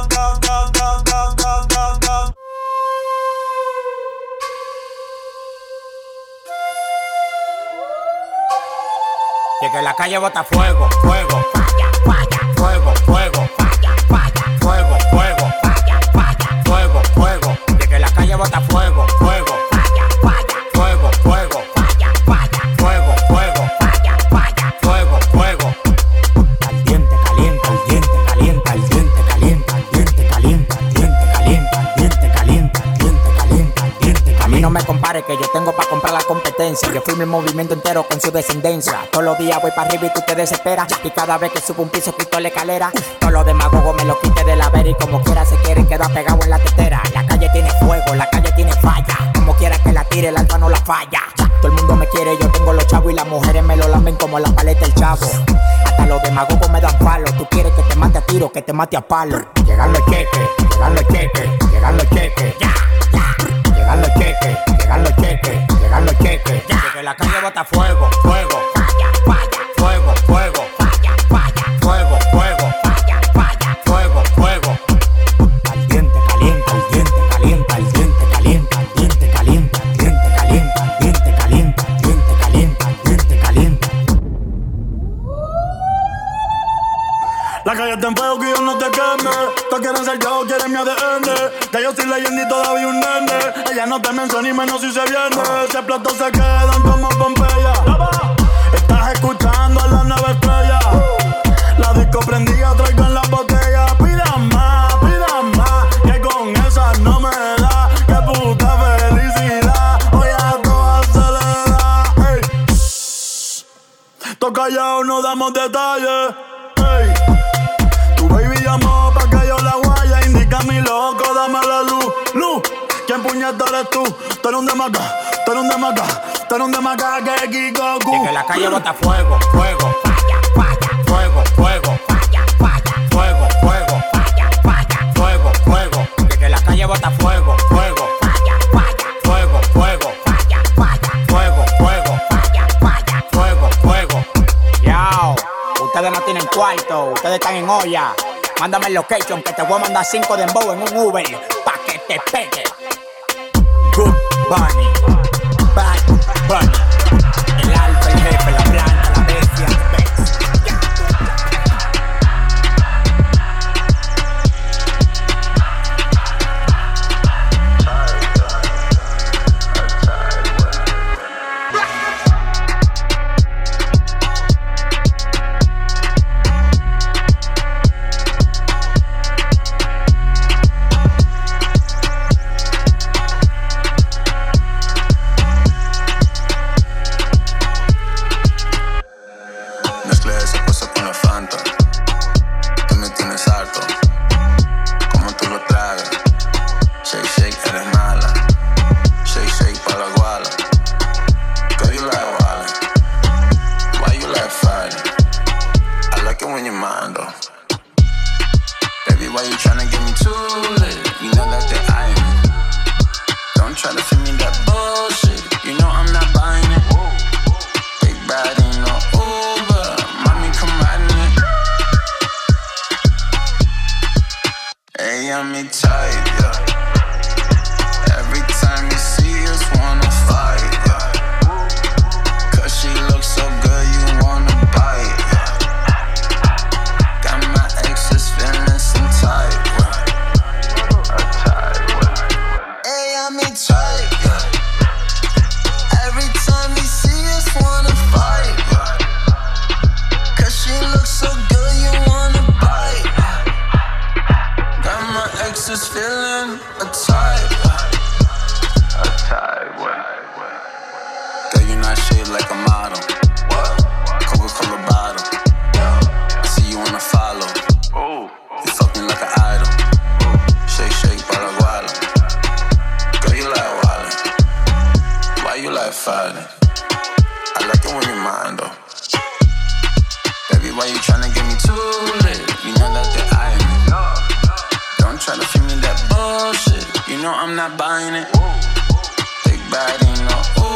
[SPEAKER 18] Y que la calle bota fuego, fuego, falla, falla, fuego, fuego, falla, falla, fuego, fuego, falla, falla, fuego, fuego. Y que la calle bota fuego, fuego, falla, falla, fuego, fuego, falla, falla, fuego, fuego, falla, falla, fuego, fuego. Caliente, caliente, caliente, caliente, caliente, caliente, caliente, caliente, caliente, caliente, caliente, caliente, caliente, caliente. A mí no me compare que yo tengo para comprar la competencia. Yo firmo el movimiento entero con su descendencia. Todos los días voy para arriba y tú te desesperas. Y cada vez que subo un piso quito la escalera. Todos los demagogos me lo quité de la vera. Y como quiera se quieren quedar pegado en la tetera. La calle tiene fuego, la calle tiene falla. Como quiera que la tire, el alfa no la falla. Todo el mundo me quiere, yo tengo los chavos. Y las mujeres me lo lamen como la paleta el chavo. Hasta los demagogos me dan palo. Tú quieres que te mate a tiro, que te mate a palo. Llegan los cheques, llegan los cheques, llegan los cheques. Ya, ya. Llegan los cheques, llegan los cheques, llegan los cheques. Ya. Que la calle bota fuego, fuego, falla, falla, fuego, fuego, falla, falla, fuego, fuego, falla, falla, fuego, fuego. Caliente, caliente, caliente, caliente, caliente, caliente, caliente, caliente, caliente, caliente, caliente, caliente, caliente, caliente, caliente.
[SPEAKER 17] La calle está en fuego, que yo no te queme. Todos quieren ser yo, quieren mi A D N. Que yo soy leyenda y todavía un nene. Ella no te menciona ni menos si se viene. Ese plato se quedan como Pompeya. Estás escuchando a la nueva estrella. La disco prendida, traigan la botella. Pidan más, pidan más, que con esa no me da. Que puta felicidad, hoy a toda acelerada. Ey, toca callado, no damos detalles. Ey, tu baby llamó pa' que yo la guaya. Indica mi loco, dame la luz, luz. ¿Quién puñeta eres tú? Tú eres un demaca, tú eres un demaca, tú eres un demaca que Kikoku.
[SPEAKER 18] Y que la calle bota fuego, fuego, falla, falla, fuego, fuego, falla, falla, fuego, fuego, falla, falla, fuego, fuego. Y que la calle bota fuego, fuego, falla, falla, fuego, fuego, falla, falla, fuego, fuego, falla, falla, fuego, fuego. Yao, ustedes no tienen cuarto, ustedes están en olla. Mándame el location que te voy a mandar cinco de dembow en un Uber pa' que te pegue. Good Bunny, Bad Bunny, el alfa, el jefe, la planta, la bestia, el pez.
[SPEAKER 15] bottom. Coca-Cola bottle. I see you wanna follow. You fuck me like an idol. Shake, shake, para guala. Girl, you like wildin'. Why you like fighting? I like it when you're mine though. Baby, why you tryna get me too lit? You know that they're eyeing me. Don't try to feed me that bullshit. You know I'm not buying it. Big body, no.